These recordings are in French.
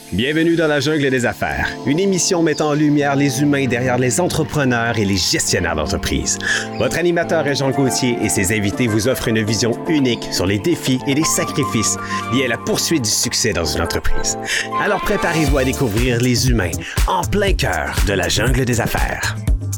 Bienvenue dans la jungle des affaires, une émission mettant en lumière les humains derrière les entrepreneurs et les gestionnaires d'entreprise. Votre animateur est Jean Gauthier et ses invités vous offrent une vision unique sur les défis et les sacrifices liés à la poursuite du succès dans une entreprise. Alors préparez-vous à découvrir les humains en plein cœur de la jungle des affaires.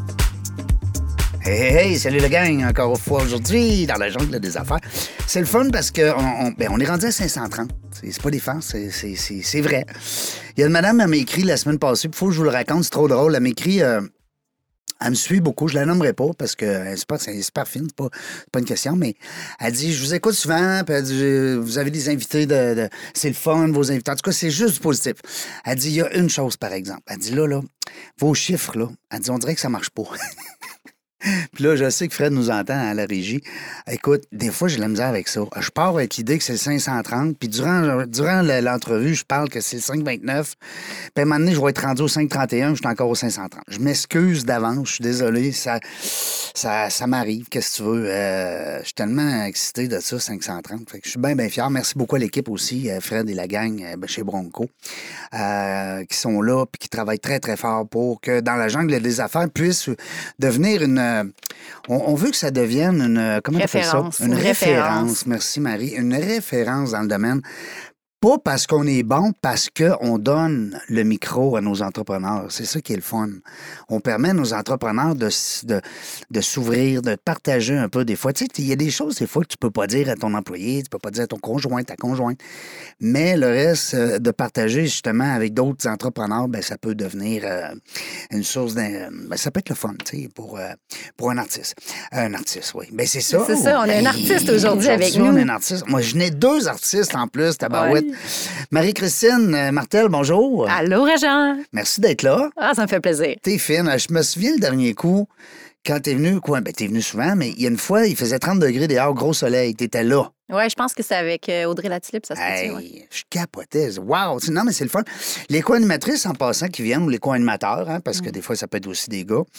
Hey, salut le gang, encore une fois aujourd'hui dans la jungle des affaires. C'est le fun parce qu'on est rendu à 530. C'est pas des farces, c'est vrai. Il y a une madame, elle m'a écrit la semaine passée, il faut que je vous le raconte, c'est trop drôle. Elle m'a écrit, elle me suit beaucoup, je la nommerai pas parce que c'est super fine, c'est pas une question, mais elle dit, je vous écoute souvent, puis elle dit, vous avez des invités, c'est le fun, vos invités. En tout cas, c'est juste du positif. Elle dit, il y a une chose, par exemple. Elle dit, là, vos chiffres, là, elle dit, on dirait que ça marche pas. Puis là, je sais que Fred nous entend à la régie. Écoute, des fois, j'ai de la misère avec ça. Je pars avec l'idée que c'est le 530, puis durant l'entrevue, je parle que c'est le 529. Puis à un moment donné, je vais être rendu au 531, je suis encore au 530. Je m'excuse d'avance, je suis désolé, ça m'arrive, qu'est-ce que tu veux. Je suis tellement excité de ça, 530. Fait que je suis bien, bien fier. Merci beaucoup à l'équipe aussi, Fred et la gang chez Bronco, qui sont là, puis qui travaillent très, très fort pour que dans la jungle des affaires puisse devenir on veut que ça devienne une... Comment on appelle ça? Une référence. Merci, Marie. Une référence dans le domaine. Pas parce qu'on est bon, parce qu'on donne le micro à nos entrepreneurs. C'est ça qui est le fun. On permet à nos entrepreneurs de s'ouvrir, de partager un peu des fois. Tu sais, il y a des choses, des fois, que tu peux pas dire à ton employé, tu peux pas dire à ton conjoint, ta conjointe. Mais le reste, de partager justement avec d'autres entrepreneurs, bien, ça peut devenir une source ça peut être le fun, tu sais, pour un artiste. Un artiste, oui. Bien, c'est ça. C'est ça, on a un artiste aujourd'hui avec nous. On a un artiste. Moi, je n'ai deux artistes en plus, tabarouette. Oui. Marie-Christine Martel, bonjour. Allô, Régent. Merci d'être là. Ah, ça me fait plaisir. T'es fine. Je me souviens le dernier coup, quand t'es venu, t'es venu souvent, mais il y a une fois, il faisait 30 degrés dehors, gros soleil. T'étais là. Oui, je pense que c'est avec Audrey Latulippe, ça se fait. Ouais. Je capotais. Wow! Non, mais c'est le fun. Les co-animatrices, en passant, qui viennent, ou les co-animateurs, hein, parce que des fois, ça peut être aussi des gars,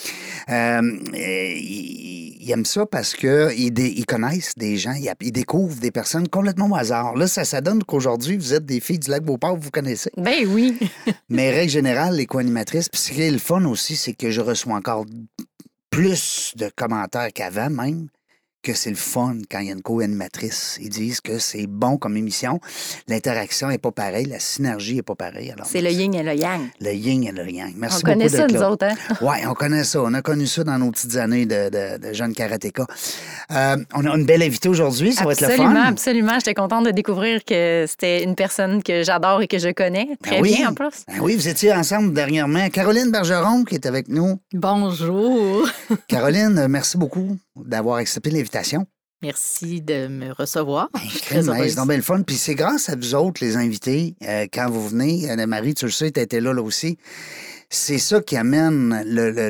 ils aiment ça parce qu'ils connaissent des gens, ils découvrent des personnes complètement au hasard. Là, ça donne qu'aujourd'hui, vous êtes des filles du Lac-Beauport, vous connaissez. Ben oui. Mais règle générale, les co-animatrices, puis ce qui est le fun aussi, c'est que je reçois encore plus de commentaires qu'avant même, que c'est le fun quand il y a une co-animatrice. Ils disent que c'est bon comme émission. L'interaction n'est pas pareille, la synergie n'est pas pareille. C'est le yin et le yang. Le yin et le yang. Merci beaucoup. On connaît ça, nous autres, hein? Oui, on connaît ça. On a connu ça dans nos petites années de jeunes karatékas. On a une belle invitée aujourd'hui, ça va être le fun. Absolument. J'étais contente de découvrir que c'était une personne que j'adore et que je connais très bien, en plus. Oui, vous étiez ensemble dernièrement. Caroline Bergeron qui est avec nous. Bonjour. Caroline, merci beaucoup d'avoir accepté l'invitation. Merci de me recevoir. C'est donc bien le fun. Puis c'est grâce à vous autres, les invités, quand vous venez. Anne-Marie, tu le sais, tu étais là aussi. C'est ça qui amène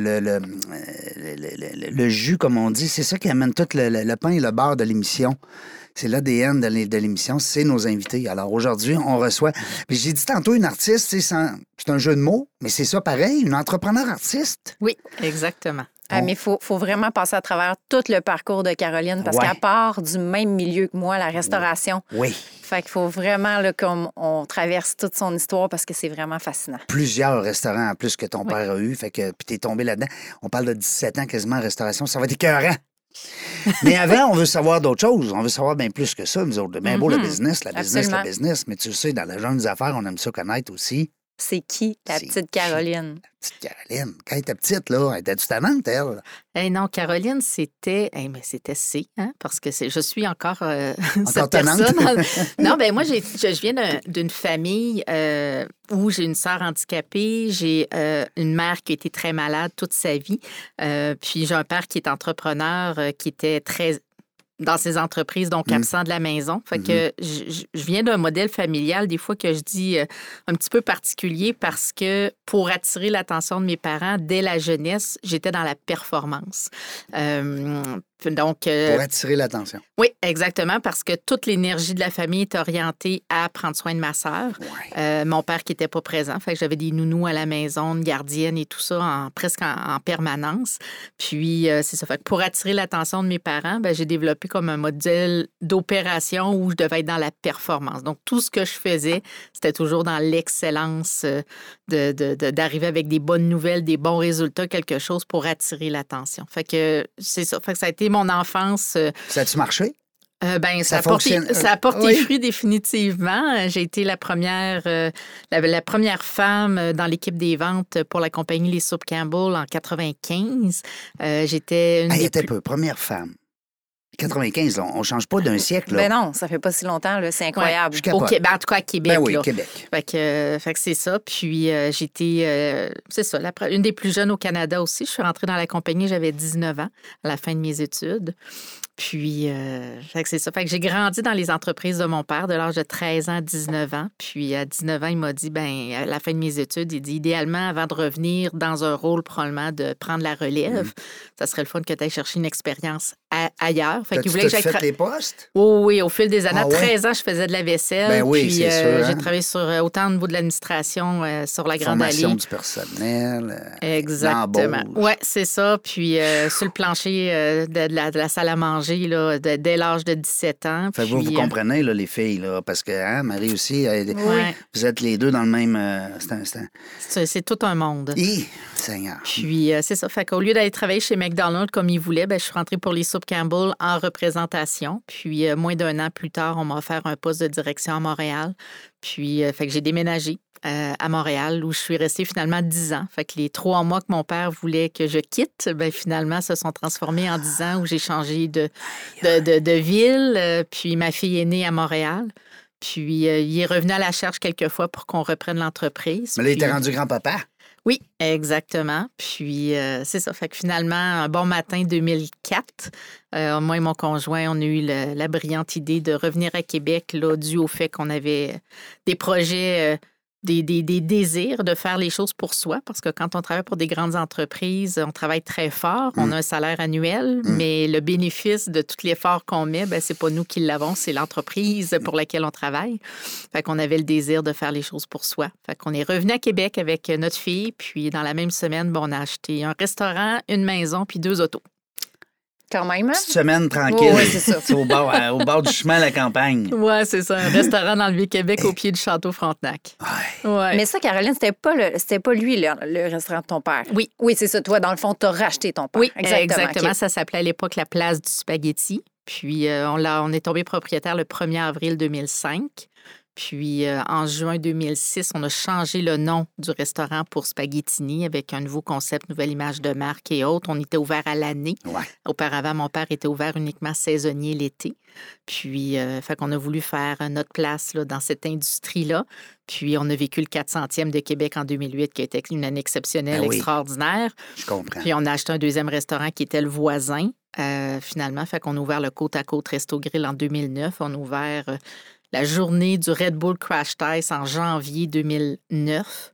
le jus, comme on dit. C'est ça qui amène tout le pain et le beurre de l'émission. C'est l'ADN de l'émission, c'est nos invités. Alors aujourd'hui, on reçoit... Puis j'ai dit tantôt une artiste, c'est un jeu de mots, mais c'est ça pareil, une entrepreneur artiste. Oui, exactement. Mais il faut vraiment passer à travers tout le parcours de Caroline parce qu'elle part du même milieu que moi, la restauration. Oui. Fait qu'il faut vraiment qu'on traverse toute son histoire parce que c'est vraiment fascinant. Plusieurs restaurants en plus que ton père a eu, fait que puis t'es tombé là-dedans. On parle de 17 ans quasiment en restauration, ça va être écœurant. Mais avant, on veut savoir d'autres choses. On veut savoir bien plus que ça, nous autres. Bien beau le business, la business. Mais tu le sais, dans la jungle des affaires, on aime ça connaître aussi. C'est qui, la petite Caroline? La petite Caroline. Quand elle était petite, là, elle était-tu tannante, elle? Non, Caroline, c'était... mais c'était C, hein, parce que je suis encore cette personne. Non, moi, je viens d'une famille où j'ai une sœur handicapée, j'ai une mère qui a été très malade toute sa vie, puis j'ai un père qui est entrepreneur, qui était très... dans ses entreprises, donc absent de la maison. Fait que je viens d'un modèle familial, des fois que je dis un petit peu particulier, parce que pour attirer l'attention de mes parents, dès la jeunesse, j'étais dans la performance. Donc, Pour attirer l'attention. oui, exactement, parce que toute l'énergie de la famille est orientée à prendre soin de ma sœur. Ouais. Mon père qui n'était pas présent, fait que j'avais des nounous à la maison, une gardienne et tout ça presque en permanence. Puis, c'est ça. Fait que pour attirer l'attention de mes parents, ben, j'ai développé comme un modèle d'opération où je devais être dans la performance. Donc, tout ce que je faisais, c'était toujours dans l'excellence d'arriver avec des bonnes nouvelles, des bons résultats, quelque chose pour attirer l'attention. Fait que c'est ça. Fait que ça a été mon enfance. Ça a-tu marché? Ben, Ça ça a porté oui. fruit définitivement. J'ai été la première femme dans l'équipe des ventes pour la compagnie Les Soupes Campbell en 95. J'étais une Hey, des attends un plus... peu, première femme. 95, là, on ne change pas d'un siècle. Là. Ben non, ça fait pas si longtemps, là, c'est incroyable. Je capote. Ben, en tout cas, à Québec. Ben oui, là. Québec. Fait que c'est ça. Puis j'étais, c'est ça, une des plus jeunes au Canada aussi. Je suis rentrée dans la compagnie, j'avais 19 ans à la fin de mes études. Puis, fait que c'est ça. Fait que j'ai grandi dans les entreprises de mon père de l'âge de 13 ans à 19 ans. Puis, à 19 ans, il m'a dit, ben à la fin de mes études, il dit, idéalement, avant de revenir dans un rôle, probablement, de prendre la relève, ça serait le fun que tu ailles chercher une expérience ailleurs. Fait qu'il voulait que j'aille... fait les postes? Oui, au fil des années. Ah À ouais? 13 ans, je faisais de la vaisselle. Ben oui, puis, c'est sûr, hein? j'ai travaillé sur autant au niveau de l'administration sur la Grande Formation Allée. du personnel. Exactement. l'embauche. Oui, c'est ça. Puis sur le plancher de la salle à manger là, dès l'âge de 17 ans. Fait que puis, vous comprenez, là, les filles, là, parce que hein, Marie aussi, Ouais. vous êtes les deux dans le même... c'est tout un monde. Seigneur. Puis, c'est ça. Fait qu'au lieu d'aller travailler chez McDonald's comme il voulait, ben, je suis rentrée pour les soupes Campbell en représentation. Puis, moins d'un an plus tard, on m'a offert un poste de direction à Montréal. Puis, fait que j'ai déménagé à Montréal où je suis restée finalement 10 ans. Fait que les 3 mois que mon père voulait que je quitte, ben, finalement, se sont transformés en 10 ans où j'ai changé de ville. Puis, ma fille est née à Montréal. Puis, il est revenu à la charge quelques fois pour qu'on reprenne l'entreprise. Mais là, il était Puis- rendu grand-papa. Oui, exactement. Puis, c'est ça. Fait que finalement, un bon matin 2004, moi et mon conjoint, on a eu la brillante idée de revenir à Québec, là, dû au fait qu'on avait des projets, des désirs de faire les choses pour soi. Parce que quand on travaille pour des grandes entreprises, on travaille très fort, on a un salaire annuel, mais le bénéfice de tout l'effort qu'on met, ben, c'est pas nous qui l'avons, c'est l'entreprise pour laquelle on travaille. Fait qu'on avait le désir de faire les choses pour soi. Fait qu'on est revenu à Québec avec notre fille, puis dans la même semaine, ben, on a acheté un restaurant, une maison, puis 2 autos. Quand même, hein? Petite semaine tranquille. Ouais, c'est ça. C'est au bord du chemin à la campagne. Ouais, c'est ça, un restaurant dans le Vieux-Québec au pied du Château Frontenac. Ouais. Ouais. Mais ça, Caroline, c'était pas lui, le restaurant de ton père. Oui. Oui, c'est ça. Toi, dans le fond, t'as racheté ton père. Oui, exactement. exactement. OK. Ça s'appelait à l'époque la place du spaghetti. Puis on est tombé propriétaire le 1er avril 2005. Puis en juin 2006, on a changé le nom du restaurant pour Spaghettini avec un nouveau concept, nouvelle image de marque et autres. On était ouvert à l'année. Ouais. Auparavant, mon père était ouvert uniquement saisonnier l'été. Puis, fait qu'on a voulu faire notre place là, dans cette industrie-là. Puis, on a vécu le 400e de Québec en 2008, qui a été une année exceptionnelle, Ben oui. extraordinaire. Je comprends. Puis, on a acheté un deuxième restaurant qui était le voisin, finalement. Fait qu'on a ouvert le Côte-à-Côte Resto Grill en 2009. On a ouvert la journée du Red Bull Crash Test en janvier 2009.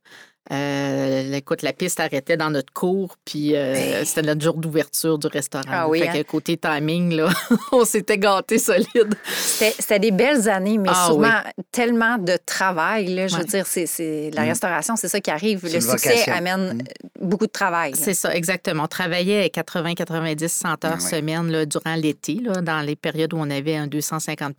Écoute, la piste arrêtait dans notre cour, puis c'était notre jour d'ouverture du restaurant. Ah oui, Fait hein? que côté timing, là, on s'était gâtés solide. C'était des belles années, mais Ah sûrement tellement de travail. Là, je veux Ouais. dire, c'est la restauration, c'est ça qui arrive. C'est Le une succès vocation. amène beaucoup de travail. là. C'est ça, exactement. On travaillait 80, 90, 100 heures Ouais. semaine là, durant l'été, là, dans les périodes où on avait un 250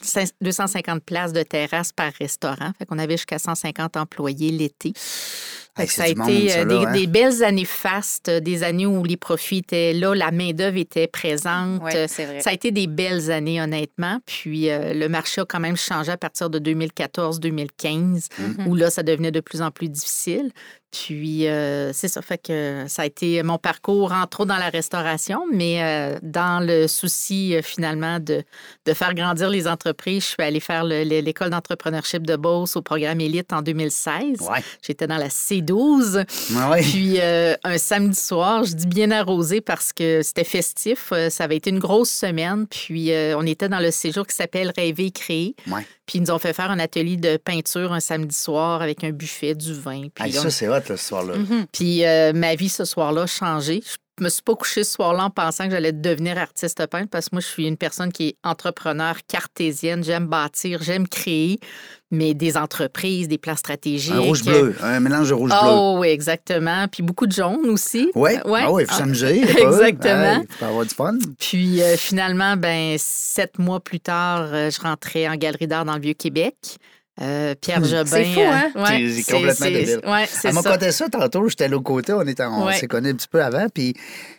places de terrasse par restaurant. Fait qu'on avait jusqu'à 150 employés l'été. Fait Hey, que c'est ça a du monde, été ça, là, hein? des belles années fastes, des années où les profits étaient là, la main-d'œuvre était présente. Oui, c'est vrai. Ça a été des belles années, honnêtement. Puis le marché a quand même changé à partir de 2014-2015, où là, ça devenait de plus en plus difficile. Puis, c'est ça. Fait que ça a été mon parcours, entre autres dans la restauration, mais dans le souci, finalement, de faire grandir les entreprises, je suis allée faire l'école d'entrepreneurship de Beauce au programme Élite en 2016. Ouais. J'étais dans la C12. Ouais. Puis, un samedi soir, je dis bien arrosé parce que c'était festif. Ça avait été une grosse semaine. Puis, on était dans le séjour qui s'appelle Rêver et créer. Ouais. Puis, ils nous ont fait faire un atelier de peinture un samedi soir avec un buffet, du vin. Puis, Hey, ça, c'est hot, là, ce soir-là. Puis ma vie ce soir-là a changé. me suis pas couchée ce soir-là en pensant que j'allais devenir artiste peintre parce que moi, je suis une personne qui est entrepreneur cartésienne. J'aime bâtir, j'aime créer, mais des entreprises, des plans stratégiques. Un rouge-bleu, un mélange de rouge-bleu. Oh, oui, exactement. Puis beaucoup de jaune aussi. Oui, Ouais. il faut s'amuser. Exactement. Il faut avoir du fun. Puis finalement, 7 mois plus tard, je rentrais en galerie d'art dans le Vieux-Québec. Pierre Jobin. C'est fou, hein? C'est complètement débile. Ouais, c'est Elle m'a ça. conté ça tantôt, j'étais à l'autre côté, on s'est connus un petit peu avant, puis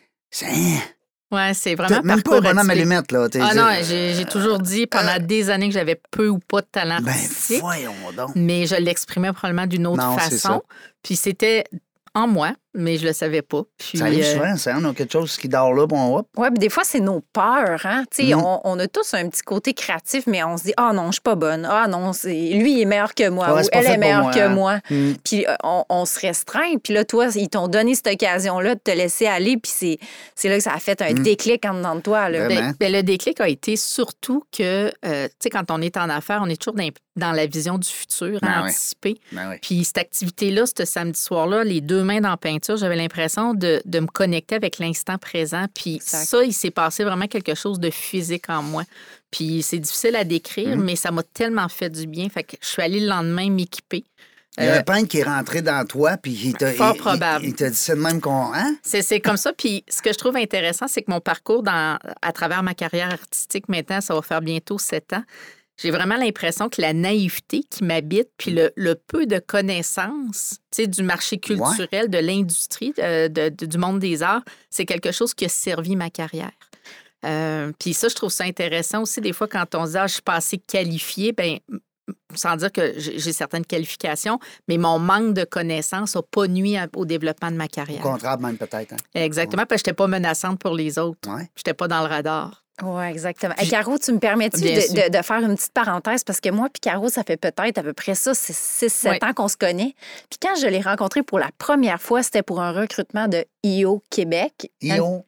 c'est vraiment même pas un bonhomme à allumette, là. Non, j'ai toujours dit pendant des années que j'avais peu ou pas de talent artistique. Voyons donc. Mais je l'exprimais probablement d'une autre façon. Puis c'était en moi, mais je le savais pas. Puis, ça arrive souvent, ça. On a quelque chose qui dort là, bon, hop. Oui, puis des fois, c'est nos peurs. Hein? On a tous un petit côté créatif, mais on se dit, ah non, je suis pas bonne. Ah non, lui, il est meilleur que moi. Ou elle est meilleure que moi. Puis on se restreint. Puis là, toi, ils t'ont donné cette occasion-là de te laisser aller. Puis c'est là que ça a fait un déclic en dedans de toi. Là. Le déclic a été surtout que, quand on est en affaires, on est toujours dans la vision du futur, anticiper. Puis cette activité-là, ce samedi soir-là, les deux mains dans la peinture, j'avais l'impression de me connecter avec l'instant présent. Puis ça, il s'est passé vraiment quelque chose de physique en moi. Puis c'est difficile à décrire, mais ça m'a tellement fait du bien. Fait que je suis allée le lendemain m'équiper. Il y a un peintre qui est rentré dans toi, puis il t'a dit c'est de même qu'on... Hein? C'est comme ça. Puis ce que je trouve intéressant, c'est que mon parcours à travers ma carrière artistique, maintenant, ça va faire bientôt 7 ans, j'ai vraiment l'impression que la naïveté qui m'habite, puis le peu de connaissances du marché culturel, de l'industrie, du monde des arts, c'est quelque chose qui a servi ma carrière. Puis ça, je trouve ça intéressant aussi, des fois, quand on se dit « je suis pas assez qualifiée », sans dire que j'ai certaines qualifications, mais mon manque de connaissances n'a pas nuit au développement de ma carrière. Au contraire, même peut-être. Hein? Exactement, parce que je n'étais pas menaçante pour les autres. Je n'étais pas dans le radar. Oui, exactement. Caro, tu me permets-tu de faire une petite parenthèse? Parce que moi puis Caro, ça fait peut-être à peu près ça, c'est 6-7 ans qu'on se connaît. Puis quand je l'ai rencontré pour la première fois, c'était pour un recrutement de EO Québec. EO?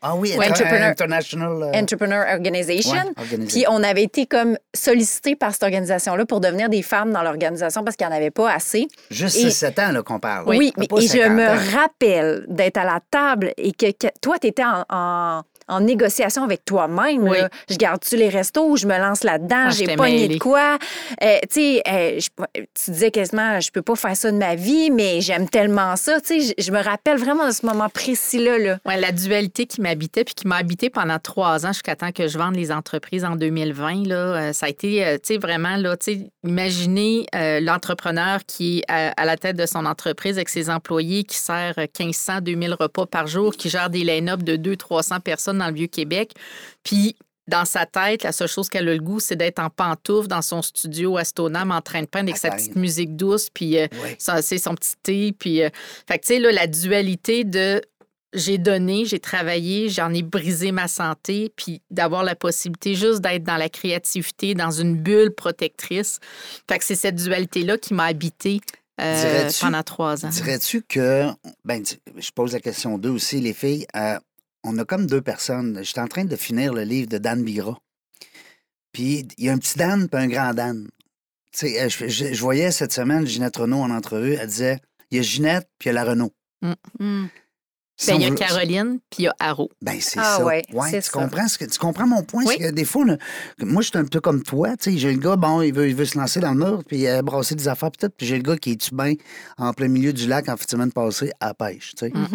Entrepreneur Organization. Puis on avait été comme sollicités par cette organisation-là pour devenir des femmes dans l'organisation parce qu'il n'y en avait pas assez. Juste 6-7 ans là, qu'on parle. Oui, et je me rappelle d'être à la table et que toi, tu étais en négociation avec toi-même. Oui. Je garde-tu les restos? Je me lance là-dedans? J'ai pogné de quoi? Tu disais quasiment, je peux pas faire ça de ma vie, mais j'aime tellement ça. Je me rappelle vraiment de ce moment précis-là. Là. Ouais, la dualité qui m'habitait puis qui m'a habité pendant 3 ans jusqu'à temps que je vende les entreprises en 2020. Là, ça a été vraiment, là, imaginez l'entrepreneur qui est à la tête de son entreprise avec ses employés, qui sert 1500, 2000 repas par jour, qui gère des line-up de 200-300 personnes dans le Vieux-Québec. Puis, dans sa tête, la seule chose qu'elle a le goût, c'est d'être en pantoufle dans son studio à Stoneham en train de peindre avec sa petite musique douce, puis son petit thé. Puis, fait que, tu sais, là, la dualité de j'ai donné, j'ai travaillé, j'en ai brisé ma santé, puis d'avoir la possibilité juste d'être dans la créativité, dans une bulle protectrice. Fait que c'est cette dualité-là qui m'a habité pendant 3 ans. Dirais-tu que, je pose la question d'eux aussi, les filles, on a comme 2 personnes. J'étais en train de finir le livre de Dan Bigra. Puis il y a un petit Dan puis un grand Dan. Tu sais, je voyais cette semaine Ginette Renault en entrevue. Elle disait, il y a Ginette puis il y a la Renault. Il y a Caroline puis il y a Haro. C'est ça. Ouais, tu comprends mon point? Oui. C'est que des fois, moi, je suis un peu comme toi. J'ai le gars, il veut se lancer dans le mur puis brasser des affaires puis tout. Puis j'ai le gars qui est tubain en plein milieu du lac en fin de semaine passée à la pêche.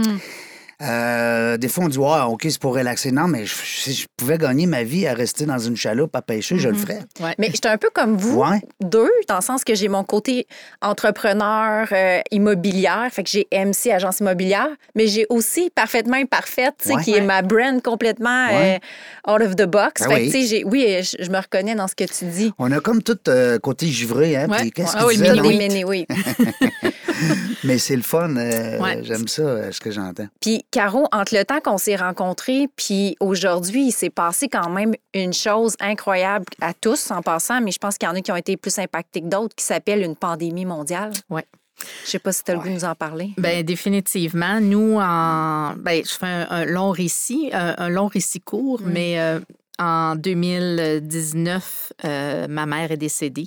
Des fois, on dit, OK, c'est pour relaxer. Non, mais si je pouvais gagner ma vie à rester dans une chaloupe à pêcher, je le ferais. Ouais. Mais j'étais un peu comme vous, deux, dans le sens que j'ai mon côté entrepreneur immobilière, fait que j'ai MC, agence immobilière, mais j'ai aussi Parfaitement Imparfaite, qui est ma brand complètement out of the box. Fait que, je me reconnais dans ce que tu dis. On a comme tout côté givré, hein? Puis qu'est-ce que tu disais? Oui. Mais c'est le fun. J'aime ça, ce que j'entends. Puis, Caro, entre le temps qu'on s'est rencontrés, puis aujourd'hui, il s'est passé quand même une chose incroyable à tous en passant, mais je pense qu'il y en a qui ont été plus impactés que d'autres, qui s'appelle une pandémie mondiale. Oui. Je sais pas si tu as le goût de nous en parler. Bien, définitivement. Nous, je fais un long récit court, mais En 2019, ma mère est décédée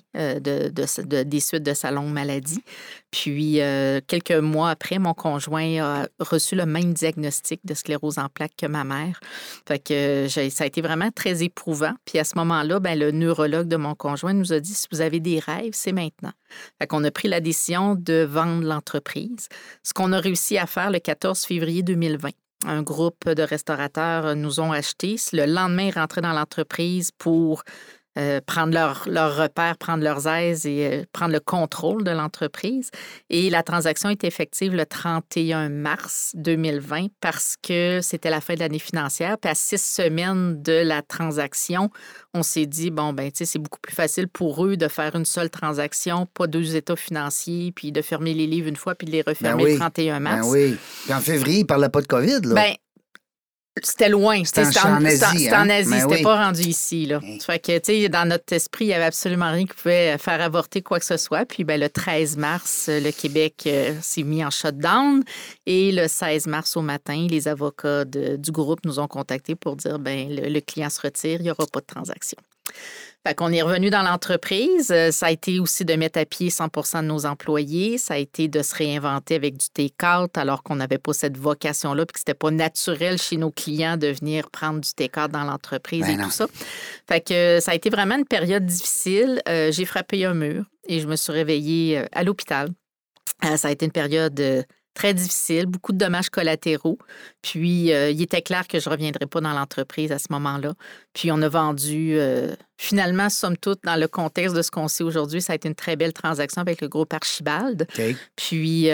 des suites de sa longue maladie. Puis, quelques mois après, mon conjoint a reçu le même diagnostic de sclérose en plaques que ma mère. Fait que ça a été vraiment très éprouvant. Puis, à ce moment-là, le neurologue de mon conjoint nous a dit, si vous avez des rêves, c'est maintenant. Fait qu'on a pris la décision de vendre l'entreprise. Ce qu'on a réussi à faire le 14 février 2020. Un groupe de restaurateurs nous ont acheté. Le lendemain, ils rentraient dans l'entreprise pour prendre leurs repères, prendre leurs aises et prendre le contrôle de l'entreprise. Et la transaction est effective le 31 mars 2020 parce que c'était la fin de l'année financière. Puis à 6 semaines de la transaction, on s'est dit, c'est beaucoup plus facile pour eux de faire une seule transaction, pas 2 états financiers, puis de fermer les livres une fois, puis de les refermer le 31 mars. Ben oui. Puis en février, ils ne parlaient pas de COVID, là. C'était loin. C'était en Asie. C'était pas rendu ici. Là. Hey. Fait que, dans notre esprit, il n'y avait absolument rien qui pouvait faire avorter quoi que ce soit. Puis, le 13 mars, le Québec s'est mis en shutdown. Et le 16 mars au matin, les avocats du groupe nous ont contactés pour dire, le client se retire, il n'y aura pas de transaction. Fait qu'on est revenu dans l'entreprise. Ça a été aussi de mettre à pied 100% de nos employés. Ça a été de se réinventer avec du take-out alors qu'on n'avait pas cette vocation-là puis que c'était pas naturel chez nos clients de venir prendre du take-out dans l'entreprise tout ça. Fait que ça a été vraiment une période difficile. J'ai frappé un mur et je me suis réveillée à l'hôpital. Ça a été une période très difficile, beaucoup de dommages collatéraux. Puis, il était clair que je ne reviendrais pas dans l'entreprise à ce moment-là. Puis, on a vendu, finalement, somme toute, dans le contexte de ce qu'on sait aujourd'hui, ça a été une très belle transaction avec le groupe Archibald. Okay. Puis,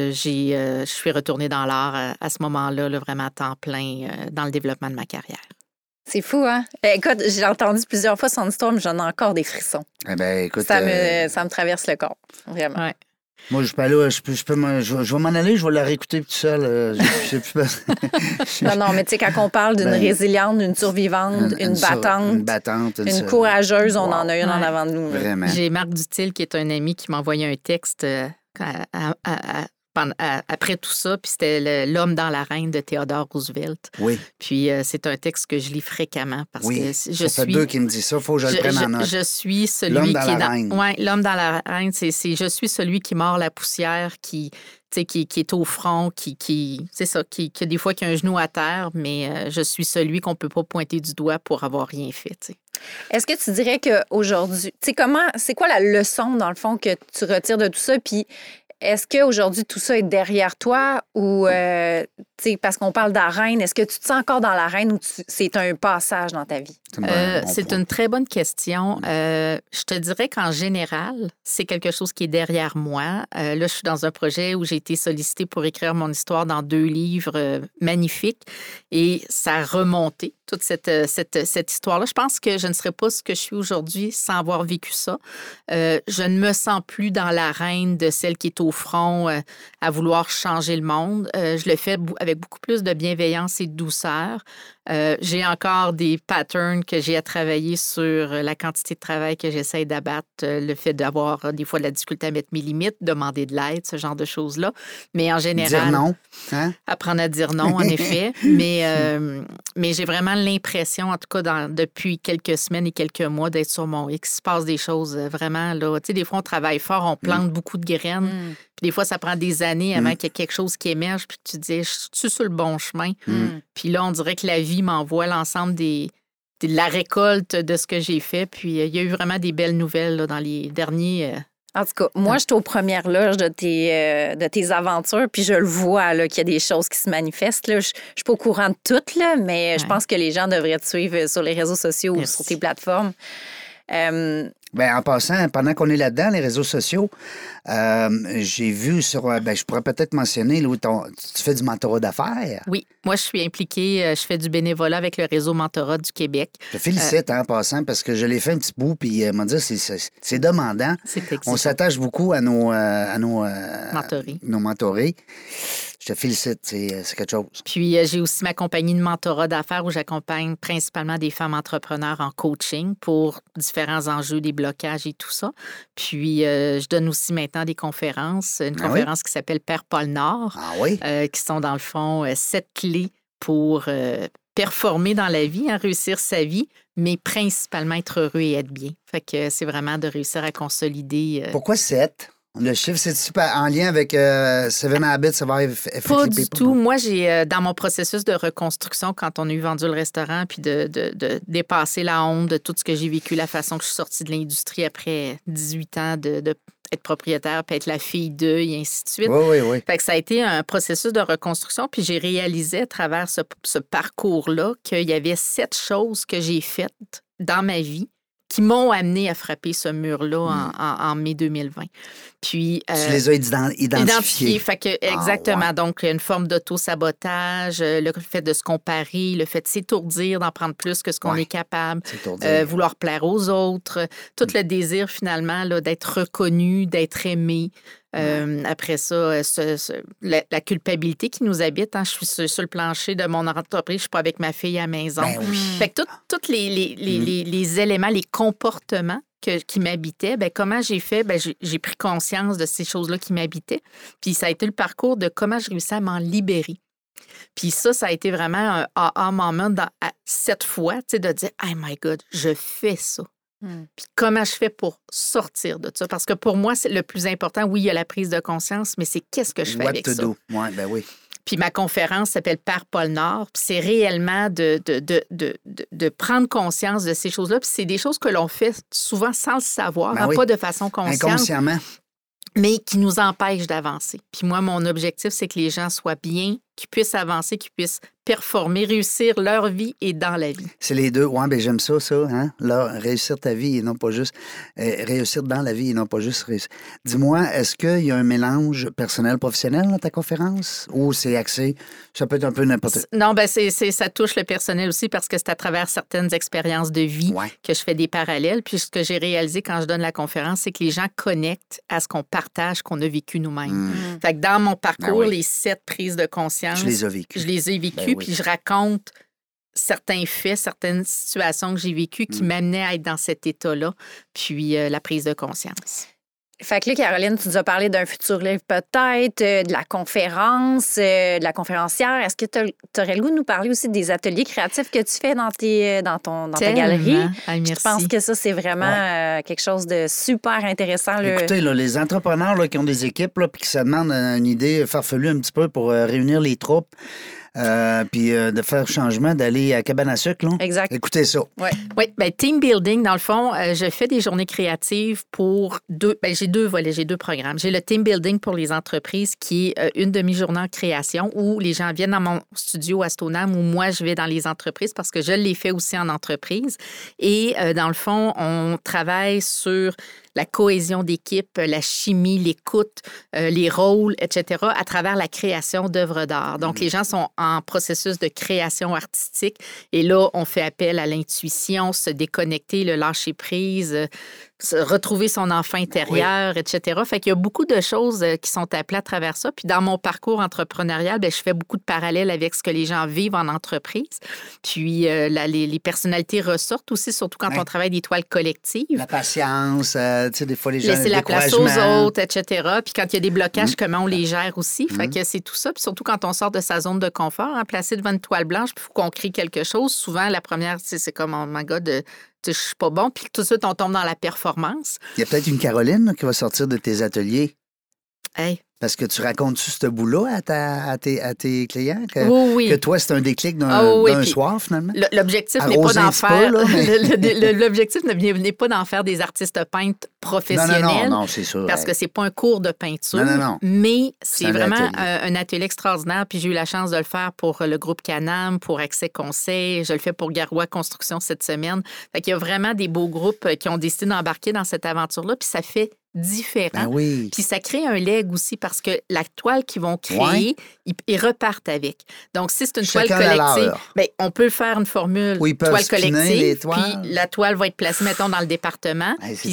je suis retournée dans l'art à ce moment-là, vraiment à temps plein dans le développement de ma carrière. C'est fou, hein? Écoute, j'ai entendu plusieurs fois son histoire, mais j'en ai encore des frissons. Écoute, ça me traverse le corps, vraiment. Ouais. Moi, je vais m'en aller, je vais la réécouter tout seul. Non, mais tu sais, quand on parle d'une résiliente, d'une survivante, une battante, une courageuse, on en a une en avant de nous. Vraiment. J'ai Marc Dutil, qui est un ami, qui m'a envoyé un texte après tout ça, puis c'était L'homme dans l'arène de Theodore Roosevelt. Oui. Puis c'est un texte que je lis fréquemment parce que je ça fait suis... 2 qui me disent ça, il faut que je le prenne en note. Je suis celui l'homme qui dans est l'arène. Oui, l'homme dans l'arène, c'est je suis celui qui mord la poussière, qui est au front, c'est ça, qui des fois qui a un genou à terre, mais je suis celui qu'on peut pas pointer du doigt pour avoir rien fait, t'sais. Est-ce que tu dirais qu'aujourd'hui, c'est quoi la leçon, dans le fond, que tu retires de tout ça, puis est-ce qu'aujourd'hui, tout ça est derrière toi ou, parce qu'on parle d'arène, est-ce que tu te sens encore dans l'arène ou c'est un passage dans ta vie? C'est une très bonne question. Je te dirais qu'en général, c'est quelque chose qui est derrière moi. Là, je suis dans un projet où j'ai été sollicitée pour écrire mon histoire dans 2 livres magnifiques et ça a remonté toute cette histoire-là. Je pense que je ne serais pas ce que je suis aujourd'hui sans avoir vécu ça. Je ne me sens plus dans l'arène de celle qui est au front à vouloir changer le monde. Je le fais avec beaucoup plus de bienveillance et de douceur. J'ai encore des patterns que j'ai à travailler sur la quantité de travail que j'essaie d'abattre, le fait d'avoir des fois de la difficulté à mettre mes limites, demander de l'aide, ce genre de choses-là. Mais en général... Dire non. Hein? Apprendre à dire non, en effet. Mais j'ai vraiment l'impression, en tout cas depuis quelques semaines et quelques mois, d'être sur mon X. Il se passe des choses vraiment, là. Tu sais, des fois, on travaille fort, on plante beaucoup de graines. Puis des fois, ça prend des années avant qu'il y ait quelque chose qui émerge, puis tu te dis, je suis sur le bon chemin. Puis là, on dirait que la vie m'envoie l'ensemble de la récolte de ce que j'ai fait. Puis il y a eu vraiment des belles nouvelles là, dans les derniers... En tout cas, moi, je suis aux premières loges de tes aventures, puis je le vois là, qu'il y a des choses qui se manifestent. Là. Je suis pas au courant de toutes, là, mais je pense que les gens devraient te suivre sur les réseaux sociaux ou sur tes plateformes. En passant, pendant qu'on est là-dedans, les réseaux sociaux, j'ai vu sur... je pourrais peut-être mentionner, là, tu fais du mentorat d'affaires. Oui, moi, je suis impliquée, je fais du bénévolat avec le réseau Mentorat du Québec. Je te félicite en passant parce que je l'ai fait un petit bout, puis m'a dit, c'est demandant. C'est exigeant. On s'attache beaucoup à nos mentorés. Je te félicite, c'est quelque chose. Puis, j'ai aussi ma compagnie de mentorat d'affaires où j'accompagne principalement des femmes entrepreneurs en coaching pour différents enjeux, des blocages et tout ça. Puis, je donne aussi maintenant des conférences. Une conférence qui s'appelle Père Paul Nord, qui sont dans le fond 7 clés pour performer dans la vie, réussir sa vie, mais principalement être heureux et être bien. Fait que c'est vraiment de réussir à consolider. Pourquoi 7? Le chiffre, c'est en lien avec Seven Habits of Highly Effective Pas People? du tout. Moi, j'ai dans mon processus de reconstruction, quand on a eu vendu le restaurant, puis de dépasser la honte de tout ce que j'ai vécu, la façon que je suis sortie de l'industrie après 18 ans de être propriétaire, puis être la fille d'eux, et ainsi de suite. Oui. Fait que ça a été un processus de reconstruction, puis j'ai réalisé à travers ce parcours-là qu'il y avait 7 choses que j'ai faites dans ma vie qui m'ont amené à frapper ce mur-là en mai 2020. Puis, tu les as identifiés. Fait que, exactement. Ouais. Donc, une forme d'auto-sabotage, le fait de se comparer, le fait de s'étourdir, d'en prendre plus que ce qu'on est capable, vouloir plaire aux autres, tout le désir, finalement, là, d'être reconnu, d'être aimé. Après ça, la culpabilité qui nous habite. Je suis sur le plancher de mon entreprise, je suis pas avec ma fille à la maison. Ben oui. Fait que tous les éléments, les comportements qui m'habitaient, comment j'ai fait? J'ai pris conscience de ces choses-là qui m'habitaient. Puis ça a été le parcours de comment je réussis à m'en libérer. Puis ça a été vraiment un aha moment cette fois, de dire « Oh my God, je fais ça ». Puis comment je fais pour sortir de ça? Parce que pour moi, c'est le plus important. Oui, il y a la prise de conscience, mais c'est qu'est-ce que je fais avec ça? Oui. Puis ma conférence s'appelle Père Pôle Nord. Puis c'est réellement de prendre conscience de ces choses-là. Puis c'est des choses que l'on fait souvent sans le savoir, pas de façon consciente. Inconsciemment. Mais qui nous empêchent d'avancer. Puis moi, mon objectif, c'est que les gens soient bien, qu'ils puissent avancer, qu'ils puissent performer, réussir leur vie et dans la vie. C'est les deux. Oui, bien, j'aime ça. Hein? Là, réussir ta vie et non pas juste... réussir dans la vie et non pas juste réussir. Dis-moi, est-ce qu'il y a un mélange personnel-professionnel dans ta conférence? Ou c'est axé... Ça peut être un peu n'importe... Non, ça touche le personnel aussi parce que c'est à travers certaines expériences de vie que je fais des parallèles. Puis ce que j'ai réalisé quand je donne la conférence, c'est que les gens connectent à ce qu'on partage, qu'on a vécu nous-mêmes. Fait que dans mon parcours, les 7 prises de conscience... Je les ai vécues. Je les ai vécues, puis je raconte certains faits, certaines situations que j'ai vécues qui m'amenaient à être dans cet état-là, puis la prise de conscience. Fait que là, Caroline, tu nous as parlé d'un futur livre peut-être, de la conférence, de la conférencière. Est-ce que tu aurais le goût de nous parler aussi des ateliers créatifs que tu fais dans ta galerie? Merci. Je pense que ça, c'est vraiment quelque chose de super intéressant. Écoutez, là, les entrepreneurs là, qui ont des équipes puis qui se demandent une idée farfelue un petit peu pour réunir les troupes, puis de faire changement, d'aller à cabane à sucre. Là. Exact. Écoutez ça. Oui, team building, dans le fond, je fais des journées créatives pour j'ai 2 volets, j'ai 2 programmes. J'ai le team building pour les entreprises qui est une demi-journée en création où les gens viennent dans mon studio à Stoneham où moi, je vais dans les entreprises parce que je l'ai fait aussi en entreprise. Et dans le fond, on travaille sur la cohésion d'équipe, la chimie, l'écoute, les rôles, etc., à travers la création d'œuvres d'art. Donc, les gens sont en processus de création artistique et là, on fait appel à l'intuition, se déconnecter, le lâcher prise, retrouver son enfant intérieur, etc. Fait qu'il y a beaucoup de choses qui sont appelées à travers ça. Puis dans mon parcours entrepreneurial, je fais beaucoup de parallèles avec ce que les gens vivent en entreprise. Puis les personnalités ressortent aussi, surtout quand on travaille des toiles collectives. La patience, tu sais, des fois les gens... Laisser la place aux autres, etc. Puis quand il y a des blocages, comment on les gère aussi. Fait que c'est tout ça. Puis surtout quand on sort de sa zone de confort, placé devant une toile blanche, puis il faut qu'on crée quelque chose. Souvent, la première, c'est comme, oh my God, je suis pas bon, puis tout de suite, on tombe dans la performance. Il y a peut-être une Caroline là, qui va sortir de tes ateliers. Hey. Parce que tu racontes-tu ce bout-là à tes clients? Oui. Que toi, c'est un déclic d'un soir, finalement? L'objectif n'est pas d'en faire... L'objectif n'est pas d'en faire des artistes peintres professionnels. Non, c'est sûr. Parce que c'est pas un cours de peinture. Non. Mais c'est vraiment un atelier extraordinaire. Puis j'ai eu la chance de le faire pour le groupe Canam, pour Accès Conseil. Je le fais pour Garoua Construction cette semaine. Fait qu'il y a vraiment des beaux groupes qui ont décidé d'embarquer dans cette aventure-là. Puis ça fait différent. Puis ça crée un leg aussi parce que la toile qu'ils vont créer, ils repartent avec. Donc, si c'est une toile collective, on peut faire une formule toile collective, puis la toile va être placée, mettons, dans le département. Puis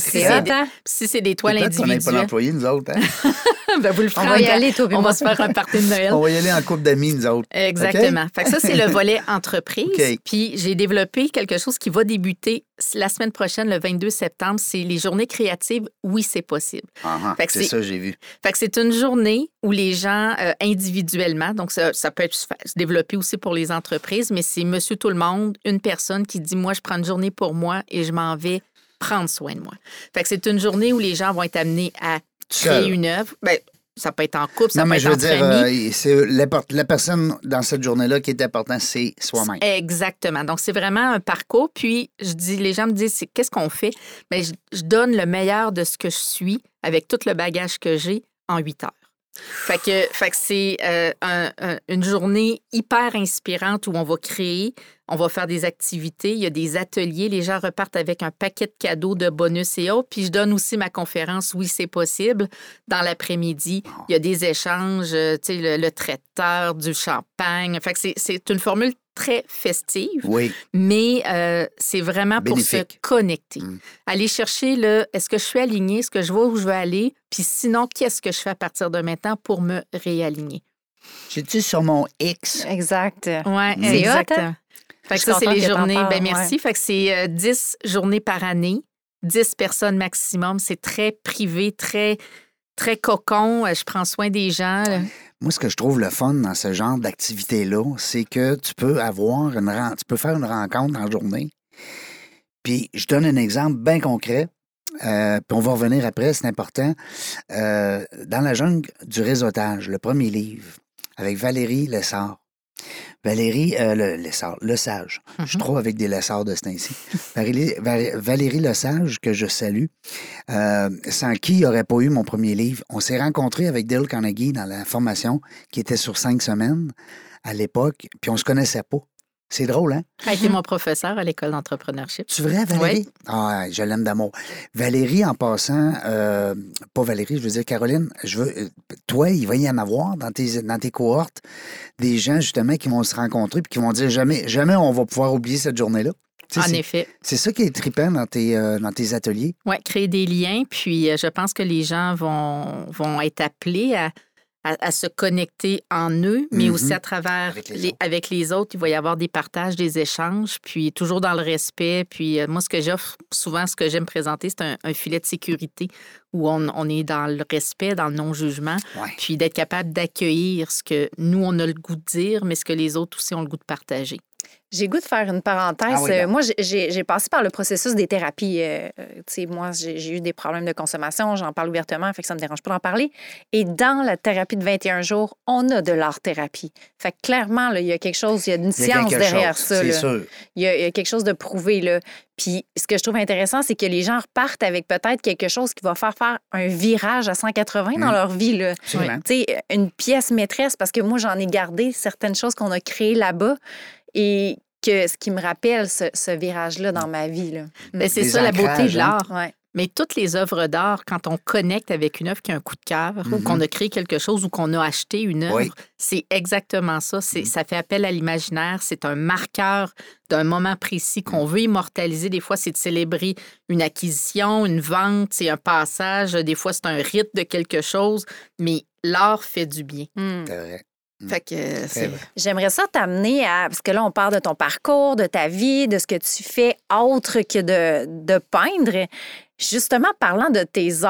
si c'est des toiles individuelles... On n'est pas l'employé, nous autres. Hein? Vous le ferez. On va y aller, toi, on va se faire un party de Noël. On va y aller en couple d'amis, nous autres. Exactement. Fait que ça, c'est le volet entreprise. Puis j'ai développé quelque chose qui va débuter la semaine prochaine, le 22 septembre, c'est les journées créatives. Oui, c'est possible. C'est ça, j'ai vu. Fait que c'est une journée où les gens, individuellement, donc ça peut être se développer aussi pour les entreprises, mais c'est monsieur tout le monde, une personne qui dit, moi, je prends une journée pour moi et je m'en vais prendre soin de moi. Fait que c'est une journée où les gens vont être amenés à créer une œuvre. Bien, ça peut être en couple, ça peut être entre amis. C'est la personne dans cette journée-là qui est importante, c'est soi-même. Exactement. Donc, c'est vraiment un parcours. Puis, les gens me disent, qu'est-ce qu'on fait? Bien, je donne le meilleur de ce que je suis avec tout le bagage que j'ai en 8 heures. Fait que c'est une journée hyper inspirante où on va créer, on va faire des activités, il y a des ateliers, les gens repartent avec un paquet de cadeaux, de bonus et autres. Puis je donne aussi ma conférence « Oui, c'est possible » dans l'après-midi. Il y a des échanges, tu sais, le traiteur, du champagne. Fait que c'est une formule très festive, mais c'est vraiment bénéfique. Pour se connecter. Aller chercher est-ce que je suis alignée, est-ce que je vois où je veux aller, puis sinon, qu'est-ce que je fais à partir de maintenant pour me réaligner? J'ai-tu sur mon X? Exact. Oui, exactement. Fait que ça, c'est les journées. Ben merci. Fait que c'est 10 journées par année, 10 personnes maximum. C'est très privé, très, très cocon. Je prends soin des gens. Moi, ce que je trouve le fun dans ce genre d'activité-là, c'est que tu peux faire une rencontre en journée. Puis, je donne un exemple bien concret. Puis on va revenir après, c'est important. Dans la jungle du réseautage, le premier livre, avec Valérie Lessard. Valérie, le Sage. Je suis trop avec des Lessards de ce temps-ci. Valérie Lesage, que je salue, sans qui il n'y aurait pas eu mon premier livre. On s'est rencontrés avec Dale Carnegie dans la formation qui était sur 5 semaines à l'époque, puis on se connaissait pas. C'est drôle, hein? Elle a été mon professeur à l'école d'entrepreneurship. C'est vrai, Valérie? Oui. Ah, je l'aime d'amour. Valérie, en passant, pas Valérie, je veux dire Caroline, toi, il va y en avoir dans tes cohortes des gens, justement, qui vont se rencontrer puis qui vont dire jamais on va pouvoir oublier cette journée-là. En effet. C'est ça qui est trippant dans tes ateliers. Oui, créer des liens. Puis je pense que les gens vont être appelés à se connecter en eux, mais aussi à travers avec les autres. Il va y avoir des partages, des échanges, puis toujours dans le respect. Puis moi, ce que j'offre, souvent, ce que j'aime présenter, c'est un filet de sécurité où on est dans le respect, dans le non-jugement, puis d'être capable d'accueillir ce que nous, on a le goût de dire, mais ce que les autres aussi ont le goût de partager. J'ai goût de faire une parenthèse. Moi, j'ai passé par le processus des thérapies. Moi, j'ai eu des problèmes de consommation. J'en parle ouvertement, fait que ça ne me dérange pas d'en parler. Et dans la thérapie de 21 jours, on a de l'art-thérapie. Fait que clairement, il y a quelque chose, il y a une science derrière ça. C'est sûr. Il y a quelque chose de prouvé, là. Puis ce que je trouve intéressant, c'est que les gens repartent avec peut-être quelque chose qui va faire un virage à 180 dans leur vie, là. Tu sais, une pièce maîtresse, parce que moi, j'en ai gardé certaines choses qu'on a créées là-bas. Et que ce qui me rappelle ce virage-là dans ma vie. Là. Bien, c'est ça la beauté de l'art. Ouais. Mais toutes les œuvres d'art, quand on connecte avec une œuvre qui a un coup de cœur, ou qu'on a créé quelque chose ou qu'on a acheté une œuvre, c'est exactement ça. Ça fait appel à l'imaginaire. C'est un marqueur d'un moment précis qu'on veut immortaliser. Des fois, c'est de célébrer une acquisition, une vente, c'est un passage. Des fois, c'est un rite de quelque chose. Mais l'art fait du bien. C'est vrai. Fait que J'aimerais ça t'amener à... Parce que là, on parle de ton parcours, de ta vie, de ce que tu fais autre que de peindre. Justement, parlant de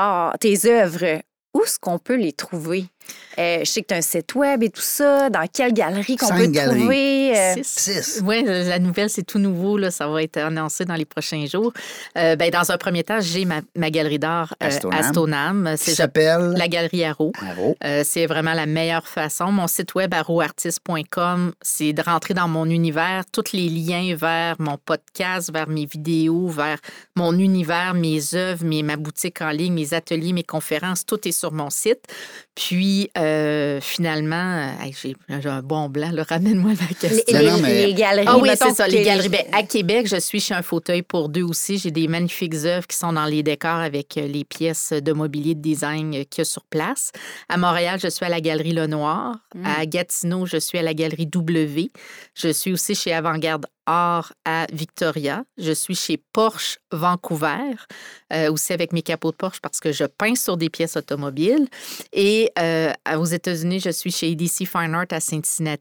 tes œuvres, où est-ce qu'on peut les trouver? Je sais que tu as un site web et tout ça. Dans quelle galerie qu'on peut te trouver? 6. Oui, la nouvelle, c'est tout nouveau. Là, ça va être annoncé dans les prochains jours. Dans un premier temps, j'ai ma galerie d'art Astonam. Ça s'appelle? La Galerie Arrow. C'est vraiment la meilleure façon. Mon site web, arrowartist.com, c'est de rentrer dans mon univers. Tous les liens vers mon podcast, vers mes vidéos, vers mon univers, mes œuvres, ma boutique en ligne, mes ateliers, mes conférences, tout est sur mon site. Puis, finalement, j'ai un bon blanc, là, ramène-moi la question. Les galeries. Ah oui, c'est ça, les galeries. À Québec, je suis chez Un fauteuil pour deux aussi. J'ai des magnifiques œuvres qui sont dans les décors avec les pièces de mobilier de design qu'il y a sur place. À Montréal, je suis à la Galerie Le Noir. À Gatineau, je suis à la Galerie W. Je suis aussi chez Avant-Garde Art à Victoria. Je suis chez Porsche Vancouver, aussi avec mes capots de Porsche parce que je peins sur des pièces automobiles. Et aux États-Unis, je suis chez EDC Fine Art à Cincinnati.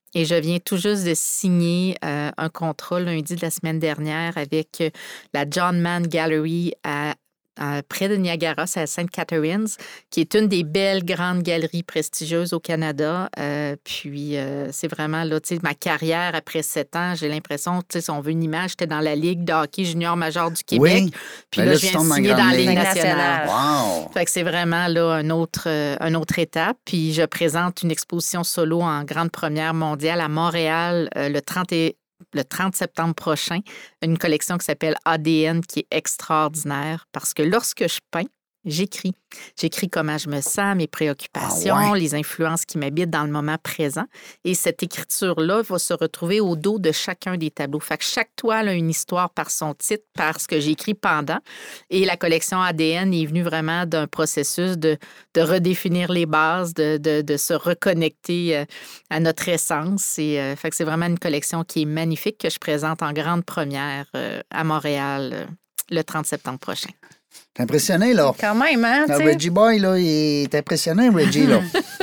Et je viens tout juste de signer un contrat lundi de la semaine dernière avec la John Mann Gallery près de Niagara, c'est à St. Catharines, qui est une des belles grandes galeries prestigieuses au Canada. Puis, c'est vraiment là, tu sais, ma carrière après 7 ans, j'ai l'impression, tu sais, si on veut une image, j'étais dans la Ligue de hockey junior major du Québec. Oui. Puis là, je viens de signer dans la Ligue nationale. Wow. Fait que c'est vraiment là une autre étape. Puis, je présente une exposition solo en grande première mondiale à Montréal le 30 septembre prochain, une collection qui s'appelle ADN qui est extraordinaire parce que lorsque je peins, j'écris. J'écris comment je me sens, mes préoccupations, les influences qui m'habitent dans le moment présent. Et cette écriture-là va se retrouver au dos de chacun des tableaux. Fait que chaque toile a une histoire par son titre, par ce que j'ai écrit pendant. Et la collection ADN est venue vraiment d'un processus de redéfinir les bases, de se reconnecter à notre essence. Et fait que c'est vraiment une collection qui est magnifique que je présente en grande première à Montréal le 30 septembre prochain. T'es impressionné, là. Quand même, hein? Reggie Boy, là, il est impressionnant, Reggie, là.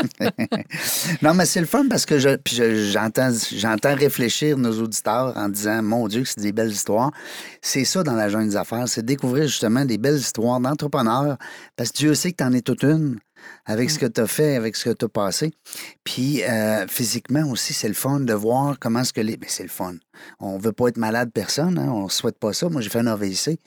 Non, mais c'est le fun parce que j'entends réfléchir nos auditeurs en disant, mon Dieu, que c'est des belles histoires. C'est ça dans la jungle des affaires, c'est découvrir justement des belles histoires d'entrepreneurs parce que Dieu sait que t'en es toute une avec ce que tu as fait, avec ce que tu as passé. Puis, physiquement aussi, c'est le fun de voir comment est-ce que les... Mais c'est le fun. On veut pas être malade personne, hein? On ne souhaite pas ça. Moi, j'ai fait un AVC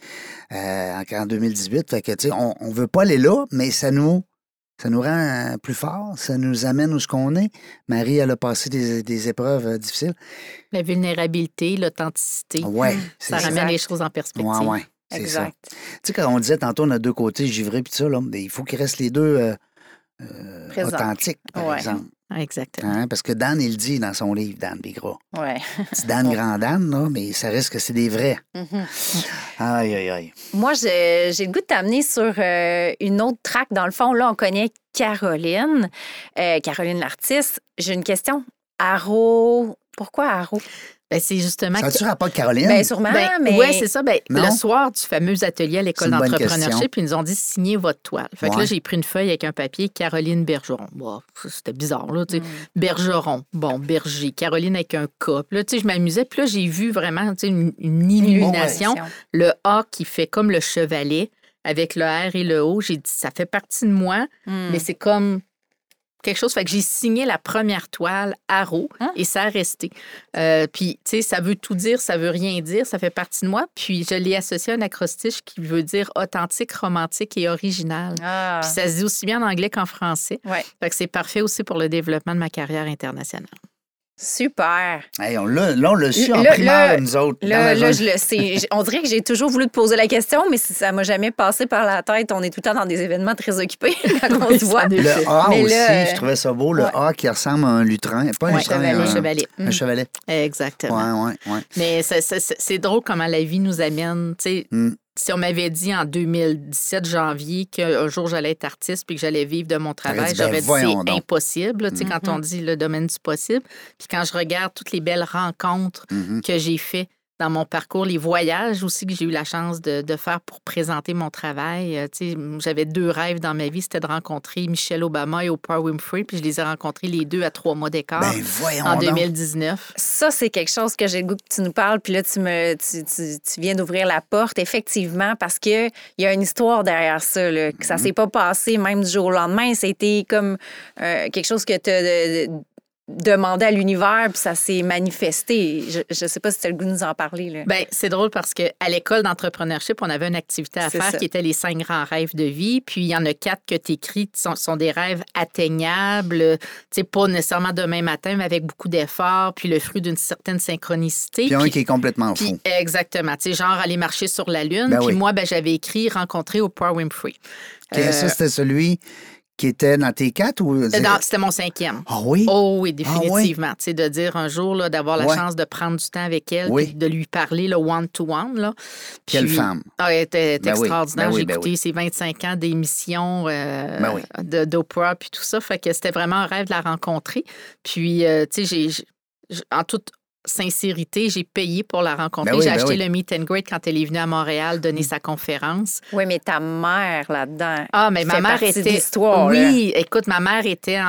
en 2018. Fait que, tu sais, on veut pas aller là, mais ça nous rend plus forts, ça nous amène où ce qu'on est. Marie, elle a passé des épreuves difficiles. La vulnérabilité, l'authenticité. Oui. Ça ramène les choses en perspective. Oui, c'est exact. ça. Tu sais, quand on disait tantôt, on a deux côtés, givré puis tout ça, là, mais il faut qu'il reste les deux authentiques, par exemple. Exactement. Hein? Parce que Dan, il dit dans son livre, Dan Bigra. Oui. C'est Dan Grand Dan, là, mais ça reste que c'est des vrais. Aïe, aïe, aïe. Moi, j'ai le goût de t'amener sur une autre track. Dans le fond, là, on connaît Caroline. Caroline l'artiste. J'ai une question. Aro. Pourquoi Aro? Ben, c'est justement... Ça a-tu rapport avec Caroline? Bien, sûrement, mais... Oui, c'est ça. Ben, le soir du fameux atelier à l'École d'entrepreneurship, ils nous ont dit signer votre toile. Fait que là, j'ai pris une feuille avec un papier, Caroline Bergeron. Wow, c'était bizarre, là, tu sais. Bergeron. Bon, berger. Caroline avec un K. Puis là, tu sais, je m'amusais. Puis là, j'ai vu vraiment, tu sais, une illumination. Le A qui fait comme le chevalet avec le R et le O. J'ai dit, ça fait partie de moi, mais c'est comme... quelque chose. Fait que j'ai signé la première toile Aro et ça a resté. Puis, tu sais, ça veut tout dire, ça veut rien dire, ça fait partie de moi. Puis, je l'ai associé à un acrostiche qui veut dire authentique, romantique et original. Puis, ça se dit aussi bien en anglais qu'en français. Fait que c'est parfait aussi pour le développement de ma carrière internationale. Super. Hey, on l'a su en primaire, nous autres. Là, je le sais. On dirait que j'ai toujours voulu te poser la question, mais ça m'a jamais passé par la tête. On est tout le temps dans des événements très occupés quand on se voit. Le A mais aussi, je trouvais ça beau. Le A qui ressemble à un lutrin. Pas un lutrin, un chevalet. Un chevalet. Exactement. Oui. Mais c'est drôle comment la vie nous amène, tu sais. Si on m'avait dit en 2017, janvier, qu'un jour j'allais être artiste puis que j'allais vivre de mon travail, j'aurais dit c'est impossible, tu sais, quand on dit le domaine du possible. Puis quand je regarde toutes les belles rencontres que j'ai faites dans mon parcours, les voyages aussi que j'ai eu la chance de faire pour présenter mon travail. Tu sais, j'avais 2 rêves dans ma vie, c'était de rencontrer Michelle Obama et Oprah Winfrey, puis je les ai rencontrés les 2 à 3 mois d'écart en 2019. Ça, c'est quelque chose que j'ai le goût que tu nous parles, puis là, tu viens d'ouvrir la porte, effectivement, parce qu'il y a une histoire derrière ça, là, que ça s'est pas passé même du jour au lendemain, c'était comme quelque chose que tu demandé à l'univers, puis ça s'est manifesté. Je sais pas si tu as le goût de nous en parler. Là. Bien, c'est drôle parce qu'à l'École d'entrepreneurship, on avait une activité à faire qui était les 5 grands rêves de vie. Puis il y en a 4 que tu écris, sont des rêves atteignables, tu sais, pas nécessairement demain matin, mais avec beaucoup d'efforts, puis le fruit d'une certaine synchronicité. Puis un qui est complètement fou. Exactement. Tu sais, genre aller marcher sur la Lune. Puis moi, j'avais écrit rencontrer Oprah Winfrey. Ça, c'était celui qui était dans tes 4 ou... Non, c'était mon 5e. Ah oui? Oh oui, définitivement. Tu sais, de dire un jour, là, d'avoir la chance de prendre du temps avec elle, puis de lui parler, le one-to-one. Là. Quelle femme. Ah, elle était extraordinaire. J'ai écouté ses 25 ans d'émissions d'Oprah, puis tout ça. Fait que c'était vraiment un rêve de la rencontrer. Puis, tu sais, en toute sincérité, j'ai payé pour la rencontrer. J'ai acheté le meet and greet quand elle est venue à Montréal donner sa conférence. Oui, mais ta mère là-dedans. Ah, mais ma mère était. D'histoire, oui, écoute, ma mère était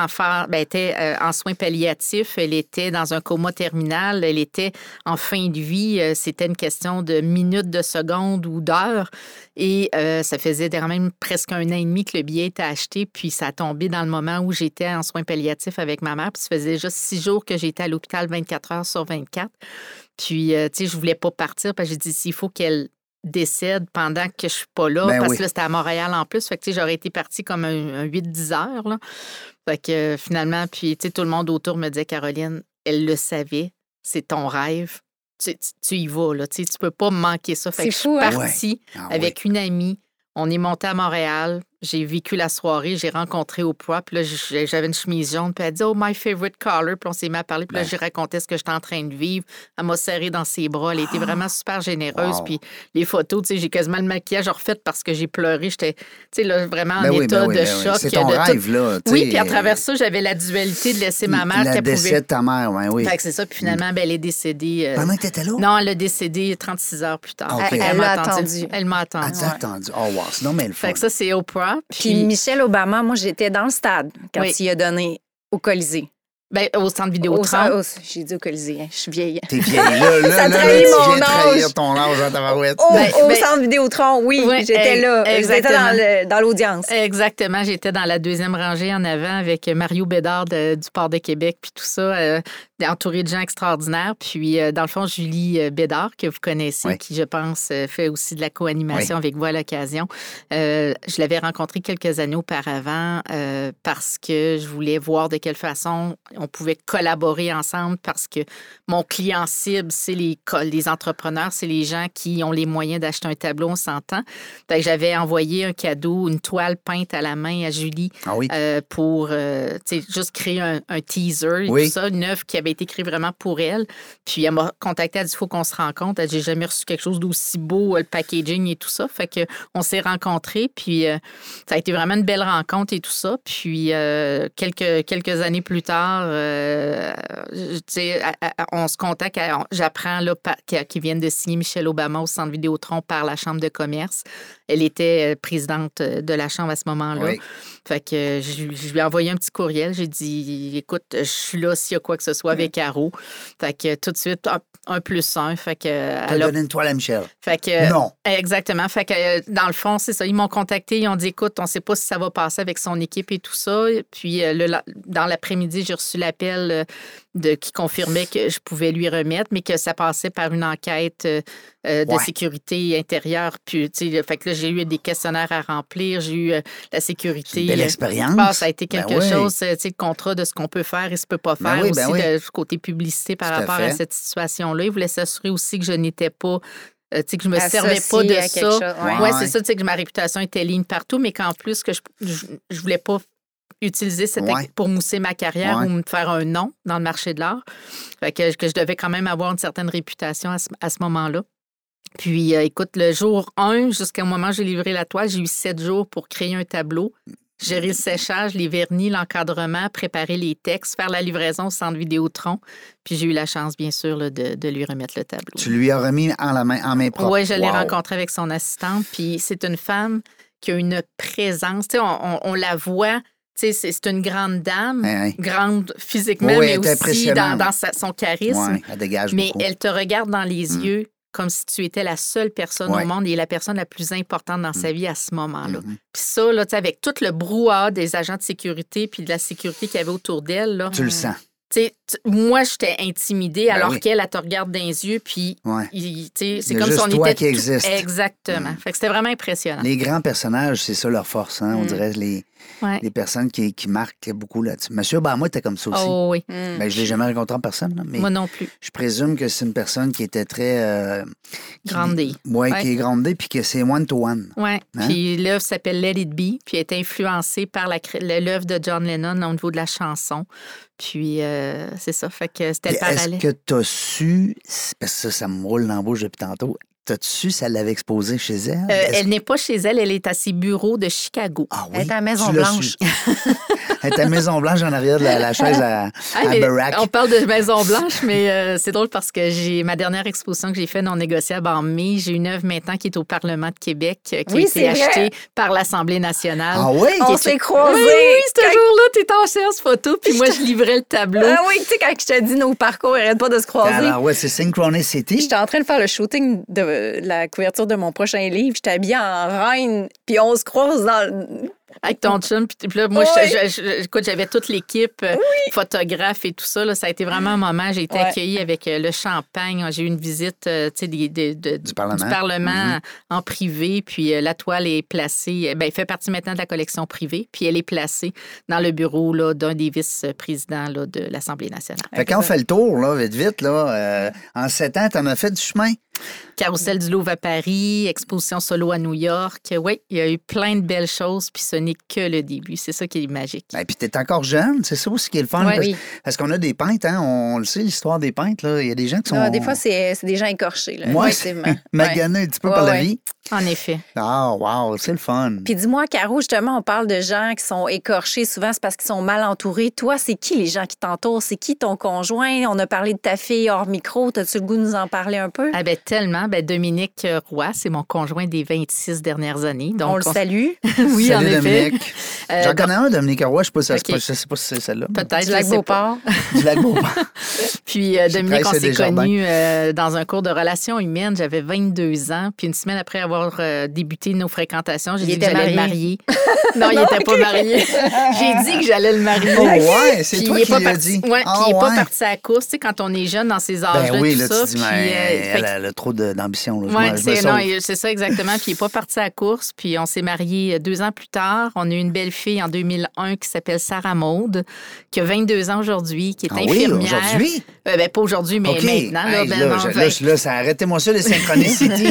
en soins palliatifs. Elle était dans un coma terminal. Elle était en fin de vie. C'était une question de minutes, de secondes ou d'heures. Et ça faisait même presque 1 an et demi que le billet était acheté. Puis ça a tombé dans le moment où j'étais en soins palliatifs avec ma mère. Puis ça faisait déjà 6 jours que j'étais à l'hôpital 24 heures sur 24. Puis, tu sais, je voulais pas partir parce que j'ai dit, s'il faut qu'elle décède pendant que je suis pas là, parce que là, c'était à Montréal en plus. Fait que, tu sais, j'aurais été partie comme un 8-10 heures, là. Fait que finalement, puis, tu sais, tout le monde autour me disait, Caroline, elle le savait, c'est ton rêve. Tu y vas, là. Tu sais, tu peux pas manquer ça. Fait que je suis partie avec une amie. On est monté à Montréal. J'ai vécu la soirée. J'ai rencontré Oprah. Puis là, j'avais une chemise jaune. Puis elle dit « Oh, my favorite color ». Puis on s'est mis à parler. Puis là, j'ai raconté ce que j'étais en train de vivre. Elle m'a serré dans ses bras. Elle était vraiment super généreuse. Puis les photos, tu sais, j'ai quasiment le maquillage refait parce que j'ai pleuré. J'étais, tu sais, là, vraiment en état de choc. C'est ton rêve, là. Oui, puis à travers ça, j'avais la dualité de laisser ma mère qu'elle pouvait... Le décès de ta mère, oui. Fait que c'est ça. Puis finalement, elle est décédée... Pendant que t'étais là? Non, elle a décédé 36 heures plus tard. Okay. Elle m'a attendu. Elle m'a attendu. Elle t'a attendu. Oh, wow. Sinon, mais le fun. Fait que ça, c'est Oprah. Puis Michelle Obama, moi, j'étais dans le stade quand il a donné au Colisée. Bien, au centre Vidéotron. J'ai dit au Colisée, je suis vieille. T'es vieille, là. Ça trahit mon âge. Trahir ton âge à ta barouette. Au centre Vidéotron, oui, j'étais là. J'étais dans l'audience. Exactement. J'étais dans la 2e rangée en avant avec Mario Bédard du Port de Québec, puis tout ça, entouré de gens extraordinaires. Puis, dans le fond, Julie Bédard, que vous connaissez, qui, je pense, fait aussi de la co-animation avec vous à l'occasion. Je l'avais rencontrée quelques années auparavant parce que je voulais voir de quelle façon on pouvait collaborer ensemble parce que mon client cible, c'est les entrepreneurs, c'est les gens qui ont les moyens d'acheter un tableau, on s'entend. Fait que j'avais envoyé un cadeau, une toile peinte à la main à Julie pour juste créer un teaser et tout ça, une œuvre qui avait été créée vraiment pour elle. Puis elle m'a contacté, elle a dit, il faut qu'on se rencontre. J'ai jamais reçu quelque chose d'aussi beau, le packaging et tout ça. Fait qu'on s'est rencontrés, puis ça a été vraiment une belle rencontre et tout ça. Puis quelques années plus tard, on se contacte, j'apprends qu'ils viennent de signer Michelle Obama au centre Vidéotron par la Chambre de commerce. Elle était présidente de la Chambre à ce moment-là. Oui. Fait que je lui ai envoyé un petit courriel. J'ai dit, écoute, je suis là s'il y a quoi que ce soit avec Caro. Fait que tout de suite, 1+1. Fait que... T'as donné une toile à Michelle. Fait que... Non. Exactement. Fait que dans le fond, c'est ça. Ils m'ont contacté. Ils ont dit, écoute, on ne sait pas si ça va passer avec son équipe et tout ça. Puis dans l'après-midi, j'ai reçu l'appel qui confirmait que je pouvais lui remettre, mais que ça passait par une enquête de sécurité intérieure. Puis, fait que là, j'ai eu des questionnaires à remplir. J'ai eu la sécurité. Une belle expérience. Ça a été quelque chose, le contrat de ce qu'on peut faire et ce qu'on peut pas faire. Du côté publicité par rapport à cette situation-là. Ils voulaient s'assurer aussi que je n'étais pas... que je me servais pas de ça. Oui, c'est ça, que ma réputation était ligne partout, mais qu'en plus, que je voulais pas utiliser pour mousser ma carrière ou me faire un nom dans le marché de l'art. Fait que je devais quand même avoir une certaine réputation à ce moment-là. Puis, écoute, le jour 1, jusqu'au moment où j'ai livré la toile, j'ai eu 7 jours pour créer un tableau, gérer le séchage, les vernis, l'encadrement, préparer les textes, faire la livraison au centre Vidéotron. Puis j'ai eu la chance, bien sûr, là, de lui remettre le tableau. Tu lui as remis en main propre? Oui, je l'ai rencontré avec son assistante. Puis c'est une femme qui a une présence. Tu sais, on la voit... C'est une grande dame, grande physiquement, mais aussi dans son charisme. Oui, elle dégage mais beaucoup. Elle te regarde dans les yeux comme si tu étais la seule personne au monde et la personne la plus importante dans sa vie à ce moment-là. Puis ça, là, avec tout le brouhaha des agents de sécurité puis de la sécurité qu'il y avait autour d'elle... Tu le sens. Moi, j'étais intimidée alors qu'elle te regarde dans les yeux, puis c'est comme si on toi était... qui existe. Exactement. Fait que c'était vraiment impressionnant. Les grands personnages, c'est ça leur force. On dirait les personnes qui marquent beaucoup là-dessus. Monsieur Obama était comme ça aussi. Oh oui. Ben, je ne l'ai jamais rencontré en personne. Là, mais moi non plus. Je présume que c'est une personne qui était très... Grandée. Oui, qui est grandée, puis que c'est one-to-one. Oui. Puis l'œuvre s'appelle Let It Be, puis elle est influencée par l'œuvre de John Lennon au niveau de la chanson. Puis, c'est ça. Fait que c'était le parallèle. Est-ce que tu as su, parce que ça me roule dans la bouche depuis tantôt, t'as-tu su si elle l'avait exposé chez elle? Elle n'est pas chez elle, elle est à ses bureaux de Chicago. Ah oui? Elle est à la Maison-Blanche. Ta Maison-Blanche en arrière de la chaise à Barack. On parle de Maison-Blanche, mais c'est drôle parce que j'ai ma dernière exposition que j'ai faite non négociable en mai. J'ai une œuvre maintenant qui est au Parlement de Québec, qui a été achetée par l'Assemblée nationale. Ah oui? On s'est croisés. Oui, ce jour-là, tu étais en séance photo, puis moi, je livrais le tableau. Ah oui, tu sais, quand je te dis nos parcours, arrête pas de se croiser. Alors, ouais, c'est Synchronicity. J'étais en train de faire le shooting de la couverture de mon prochain livre. J'étais habillée en reine, puis on se croise dans... Avec ton chum. Puis là, moi, écoute, j'avais toute l'équipe, photographe et tout ça. Là, ça a été vraiment un moment. J'ai été accueillie avec le champagne. J'ai eu une visite du Parlement en privé. Puis la toile est placée. Elle fait partie maintenant de la collection privée. Puis elle est placée dans le bureau là, d'un des vice-présidents là, de l'Assemblée nationale. Fait quand on fait le tour, là, vite, là, en 7 ans, t'en as fait du chemin? Carrousel du Louvre à Paris, exposition solo à New York. Oui, il y a eu plein de belles choses, puis ce n'est que le début. C'est ça qui est magique. Et puis, tu es encore jeune, c'est ça aussi qui est le fun. Parce qu'on a des peintres, hein, on le sait, l'histoire des peintres, là, il y a des gens qui sont... des fois, c'est des gens écorchés, là, effectivement. Maganés un petit peu par la vie. En effet. Ah, wow, c'est le fun. Puis dis-moi, Caro, justement, on parle de gens qui sont écorchés. Souvent, c'est parce qu'ils sont mal entourés. Toi, c'est qui les gens qui t'entourent? C'est qui ton conjoint? On a parlé de ta fille hors micro. T'as-tu le goût de nous en parler un peu? Ah ben tellement. Dominique Roy, c'est mon conjoint des 26 dernières années. Donc, on le salue. Oui, salut, en effet. Dominique. J'en connais un, Dominique Roy. Je ne sais pas si c'est celle-là. Peut-être. Du Lac-Beauport. Du Lac-Beauport. Puis Dominique, on s'est connus dans un cours de relations humaines. J'avais 22 ans. Puis une semaine après avoir débuté nos fréquentations, j'ai dit que j'allais le marier. Non, il n'était pas marié. J'ai dit que j'allais le marier. Oh ouais, c'est toi qui l'as dit. Ouais, puis il n'est pas parti à la course. Tu sais, quand on est jeune dans ces âges-là, oui, tout là, ça. Tu dis, elle a trop d'ambition. Oui, c'est ça exactement. Puis il n'est pas parti à la course. Puis on s'est mariés 2 ans plus tard. On a eu une belle fille en 2001 qui s'appelle Sarah Maude, qui a 22 ans aujourd'hui, qui est infirmière. Oui, aujourd'hui? Pas aujourd'hui, mais maintenant. Là, ça arrêtez-moi ça, les synchronicités.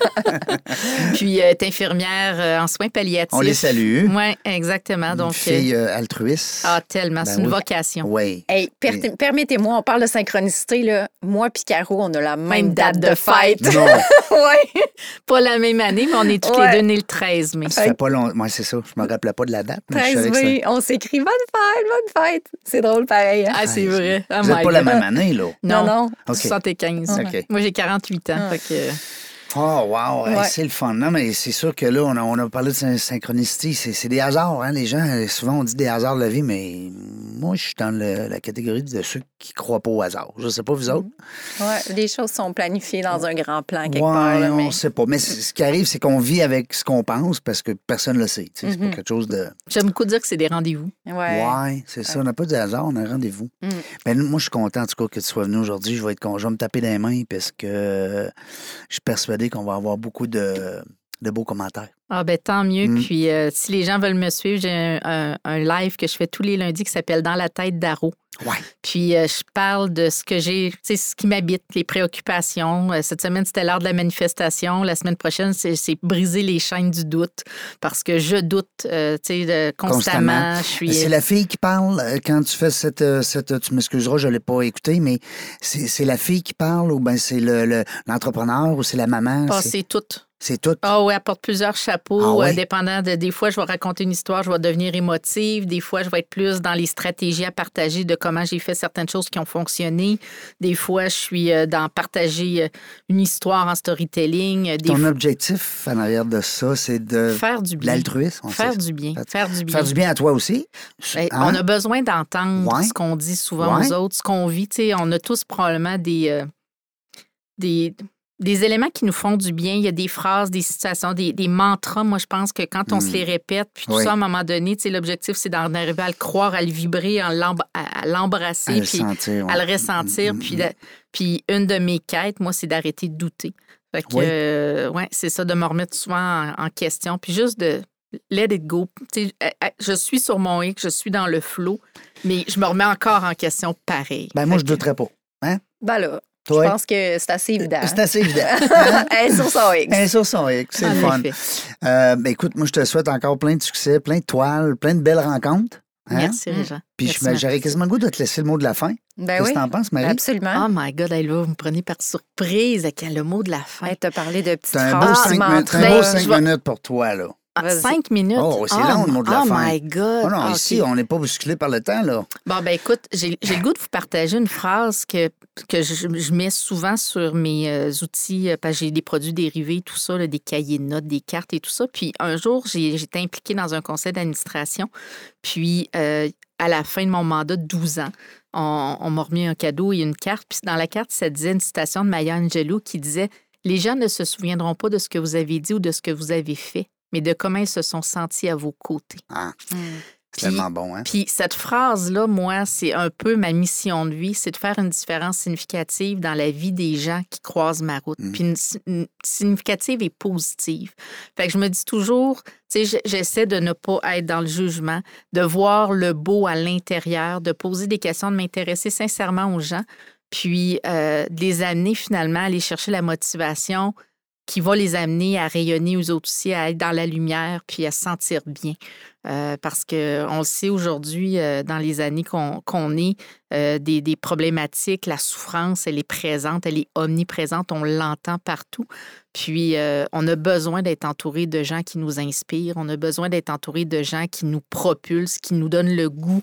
Puis elle est infirmière en soins palliatifs. On les salue. Oui, exactement. Donc, une fille altruiste. Ah, tellement. C'est une vocation. Oui. Hey, permettez-moi, on parle de synchronicité. Là. Moi puis Caro, on a la même date de fête. Non. Oui. Pas la même année, mais on est toutes les deux nées le 13 mai. Ça fait pas longtemps. Moi, c'est ça. Je me rappelais pas de la date. 13 mai. On s'écrit bonne fête. C'est drôle pareil. Hein? Ah, c'est vrai. Vous n'êtes pas la même année, là? Non. 75. Okay. Moi, j'ai 48 ans. Fait que... Oh, wow, c'est le fun. Non, mais c'est sûr que là, on a parlé de synchronicité. C'est des hasards, hein, les gens. Souvent, on dit des hasards de la vie, mais moi, je suis dans la catégorie de ceux qui croient pas au hasard. Je sais pas, vous autres. Oui, les choses sont planifiées dans un grand plan quelque part. Là, mais... on sait pas. Mais ce qui arrive, c'est qu'on vit avec ce qu'on pense parce que personne ne le sait. C'est pas quelque chose de... J'aime beaucoup dire que c'est des rendez-vous. Oui, c'est ça. On n'a pas de hasard, on a un rendez-vous. Mais moi, je suis content, en tout cas, que tu sois venu aujourd'hui. Je vais me taper dans les mains parce que je suis persuadé qu'on va avoir beaucoup de beaux commentaires. Ah ben tant mieux. Puis si les gens veulent me suivre, j'ai un live que je fais tous les lundis qui s'appelle Dans la tête d'Aro. Ouais. Puis je parle de ce que j'ai, tu sais, ce qui m'habite, les préoccupations. Cette semaine, c'était l'heure de la manifestation. La semaine prochaine, c'est briser les chaînes du doute parce que je doute, tu sais, constamment. C'est la fille qui parle quand tu fais cette tu m'excuseras, je ne l'ai pas écouté, mais c'est la fille qui parle ou bien c'est l'entrepreneur ou c'est la maman? C'est tout. C'est tout? Ah oui, elle porte plusieurs chapeaux. Ah oui? Dépendant des fois, je vais raconter une histoire, je vais devenir émotive. Des fois, je vais être plus dans les stratégies à partager de comment j'ai fait certaines choses qui ont fonctionné. Des fois, je suis dans partager une histoire en storytelling. Ton objectif en arrière de ça, c'est de... Faire du bien. L'altruisme. Faire du bien. Faire du bien à toi aussi. Hein? On a besoin d'entendre ce qu'on dit souvent aux autres, ce qu'on vit. T'sais, on a tous probablement des éléments qui nous font du bien. Il y a des phrases, des situations, des mantras. Moi, je pense que quand on se les répète, puis tout ça, à un moment donné, l'objectif, c'est d'en arriver à le croire, à le vibrer, à l'embrasser, puis à le ressentir. Puis une de mes quêtes, moi, c'est d'arrêter de douter. Fait que, c'est ça, de me remettre souvent en question. Puis juste de let it go. Je suis sur mon X, je suis dans le flow, mais je me remets encore en question pareil. Ben moi, je ne douterais pas. Hein? Ben là... Je pense que c'est assez évident. C'est assez évident. Elle est sur son X. Elle est sur son X, c'est le fun. Écoute, moi, je te souhaite encore plein de succès, plein de toiles, plein de belles rencontres. Hein? Merci, Régent. Puis j'aurais quasiment le goût de te laisser le mot de la fin. Ben Qu'est-ce que t'en penses, Marie? Absolument. Oh my God, là, vous me prenez par surprise avec le mot de la fin. Elle t'a parlé de petites phrases. C'est un beau 5 minutes pour toi, là. 5 minutes? Oh, c'est long, le mot de la fin. Oh my God! Oh non, ici, on n'est pas bousculé par le temps, là. Bon, ben écoute, j'ai le goût de vous partager une phrase que je mets souvent sur mes outils, parce que j'ai des produits dérivés, tout ça, là, des cahiers de notes, des cartes et tout ça. Puis un jour, j'étais impliquée dans un conseil d'administration. Puis à la fin de mon mandat de 12 ans, on m'a remis un cadeau et une carte. Puis dans la carte, ça disait une citation de Maya Angelou qui disait « Les gens ne se souviendront pas de ce que vous avez dit ou de ce que vous avez fait, mais de comment ils se sont sentis à vos côtés. » C'est tellement bon, hein? Puis cette phrase-là, moi, c'est un peu ma mission de vie, c'est de faire une différence significative dans la vie des gens qui croisent ma route. Puis une significative et positive. Fait que je me dis toujours, tu sais, j'essaie de ne pas être dans le jugement, de voir le beau à l'intérieur, de poser des questions, de m'intéresser sincèrement aux gens, puis de les amener finalement à aller chercher la motivation qui va les amener à rayonner eux autres aussi, à être dans la lumière puis à se sentir bien. Parce qu'on le sait aujourd'hui, dans les années qu'on est, des problématiques, la souffrance, elle est présente, elle est omniprésente, on l'entend partout. Puis, on a besoin d'être entouré de gens qui nous inspirent, on a besoin d'être entouré de gens qui nous propulsent, qui nous donnent le goût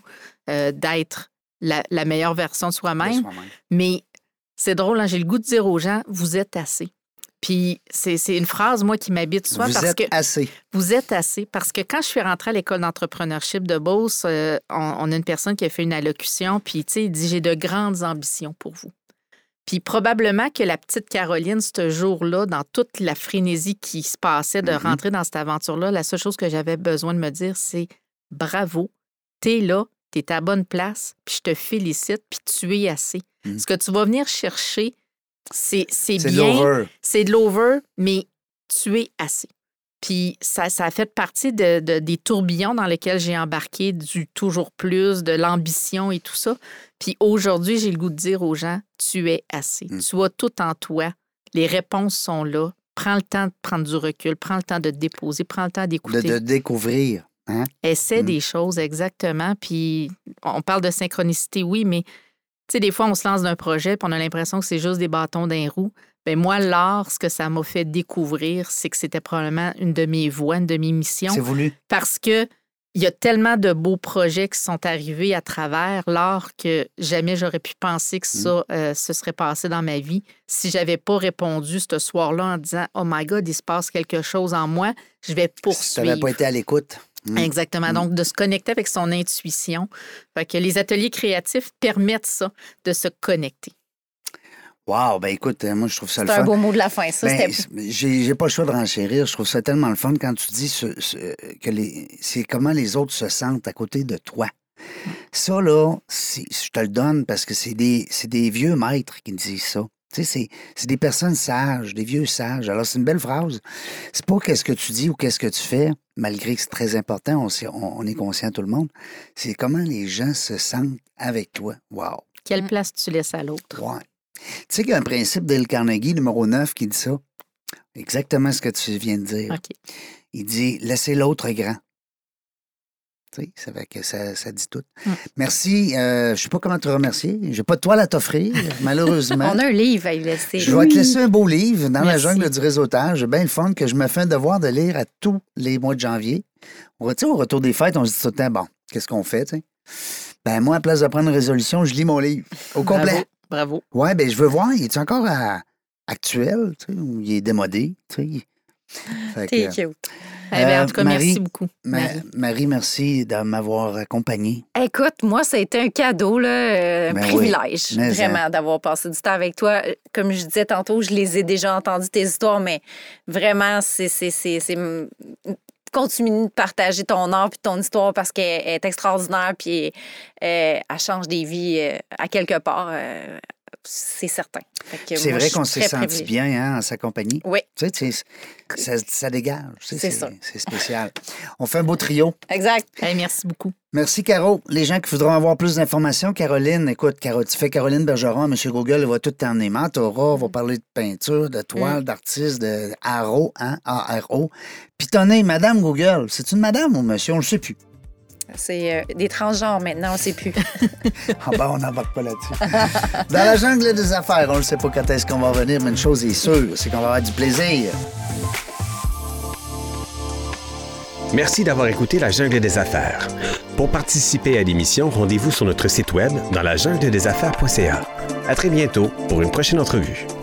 d'être la meilleure version de soi-même. Mais c'est drôle, hein, j'ai le goût de dire aux gens, vous êtes assez. Puis c'est une phrase, moi, qui m'habite souvent. Vous êtes assez. Vous êtes assez. Parce que quand je suis rentrée à l'école d'entrepreneurship de Beauce, on a une personne qui a fait une allocution, puis, tu sais, il dit « J'ai de grandes ambitions pour vous. » Puis probablement que la petite Caroline, ce jour-là, dans toute la frénésie qui se passait de rentrer dans cette aventure-là, la seule chose que j'avais besoin de me dire, c'est « Bravo, t'es là, t'es à la bonne place, puis je te félicite, puis tu es assez. » Ce que tu vas venir chercher, c'est bien, c'est de l'over, mais tu es assez. Puis ça a fait partie des tourbillons dans lesquels j'ai embarqué, du toujours plus, de l'ambition et tout ça. Puis aujourd'hui, j'ai le goût de dire aux gens, tu es assez. Tu as tout en toi. Les réponses sont là. Prends le temps de prendre du recul, prends le temps de te déposer, prends le temps d'écouter. De découvrir. Hein? Essaie des choses, exactement. Puis on parle de synchronicité, oui, mais tu sais, des fois, on se lance d'un projet puis on a l'impression que c'est juste des bâtons d'un roue. Bien, moi, l'art, ce que ça m'a fait découvrir, c'est que c'était probablement une de mes voies, une de mes missions. C'est voulu. Parce que il y a tellement de beaux projets qui sont arrivés à travers l'art que jamais j'aurais pu penser que ça se serait passé dans ma vie si j'avais pas répondu ce soir-là en disant « Oh my God, il se passe quelque chose en moi, je vais poursuivre. » Si tu n'avais pas été à l'écoute. Exactement. Donc, de se connecter avec son intuition. Fait que les ateliers créatifs permettent ça, de se connecter. Wow! Ben écoute, moi, je trouve ça le fun. C'est un beau mot de la fin, ça. Ben, j'ai pas le choix de renchérir. Je trouve ça tellement le fun quand tu dis que c'est comment les autres se sentent à côté de toi. Ça, là, je te le donne parce que c'est des vieux maîtres qui me disent ça. Tu sais, c'est des personnes sages, des vieux sages. Alors, c'est une belle phrase. C'est pas qu'est-ce que tu dis ou qu'est-ce que tu fais, malgré que c'est très important, on est conscient tout le monde. C'est comment les gens se sentent avec toi. Wow! Quelle place tu laisses à l'autre? Ouais. Tu sais qu'il y a un principe Dale Carnegie, numéro 9, qui dit ça. Exactement ce que tu viens de dire. Okay. Il dit « Laissez l'autre grand ». Tu sais, ça fait que ça dit tout. Merci. Je ne sais pas comment te remercier. Je n'ai pas de toile à t'offrir, malheureusement. On a un livre à y laisser. Je vais te laisser un beau livre dans la jungle du réseautage. Bien le fun que je me fais un devoir de lire à tous les mois de janvier. Au retour des fêtes, on se dit tout le temps, bon, qu'est-ce qu'on fait, tu sais? Ben moi, à place de prendre une résolution, je lis mon livre au complet. Bravo. Oui, bien, je veux voir, il est encore actuel, tu sais, ou il est démodé, tu sais? T'es cute. En tout cas, Marie, merci beaucoup. Marie, merci de m'avoir accompagnée. Écoute, moi, ça a été un cadeau, là, un privilège, vraiment, d'avoir passé du temps avec toi. Comme je disais tantôt, je les ai déjà entendues, tes histoires, mais vraiment, c'est continue de partager ton art puis ton histoire parce qu'elle est extraordinaire puis elle change des vies à quelque part. C'est certain. C'est vrai qu'on s'est senti bien en sa compagnie. Oui. Tu sais, ça dégage. C'est ça. C'est spécial. On fait un beau trio. Exact. Hey, merci beaucoup. Merci, Caro. Les gens qui voudront avoir plus d'informations, Caroline, écoute, tu fais Caroline Bergeron, M. Google, il va tout t'emmener. Mentorat, va parler de peinture, de toile, d'artiste, de ARO, hein, A-R-O. Puis ton nez, Madame Google, c'est une madame ou monsieur? On le sait plus. C'est des transgenres maintenant, on ne sait plus. Ah ben, on n'embarque pas là-dessus. Dans la jungle des affaires, on ne sait pas quand est-ce qu'on va revenir, mais une chose est sûre, c'est qu'on va avoir du plaisir. Merci d'avoir écouté La Jungle des Affaires. Pour participer à l'émission, rendez-vous sur notre site web dans lajungledesaffaires.ca. À très bientôt pour une prochaine entrevue.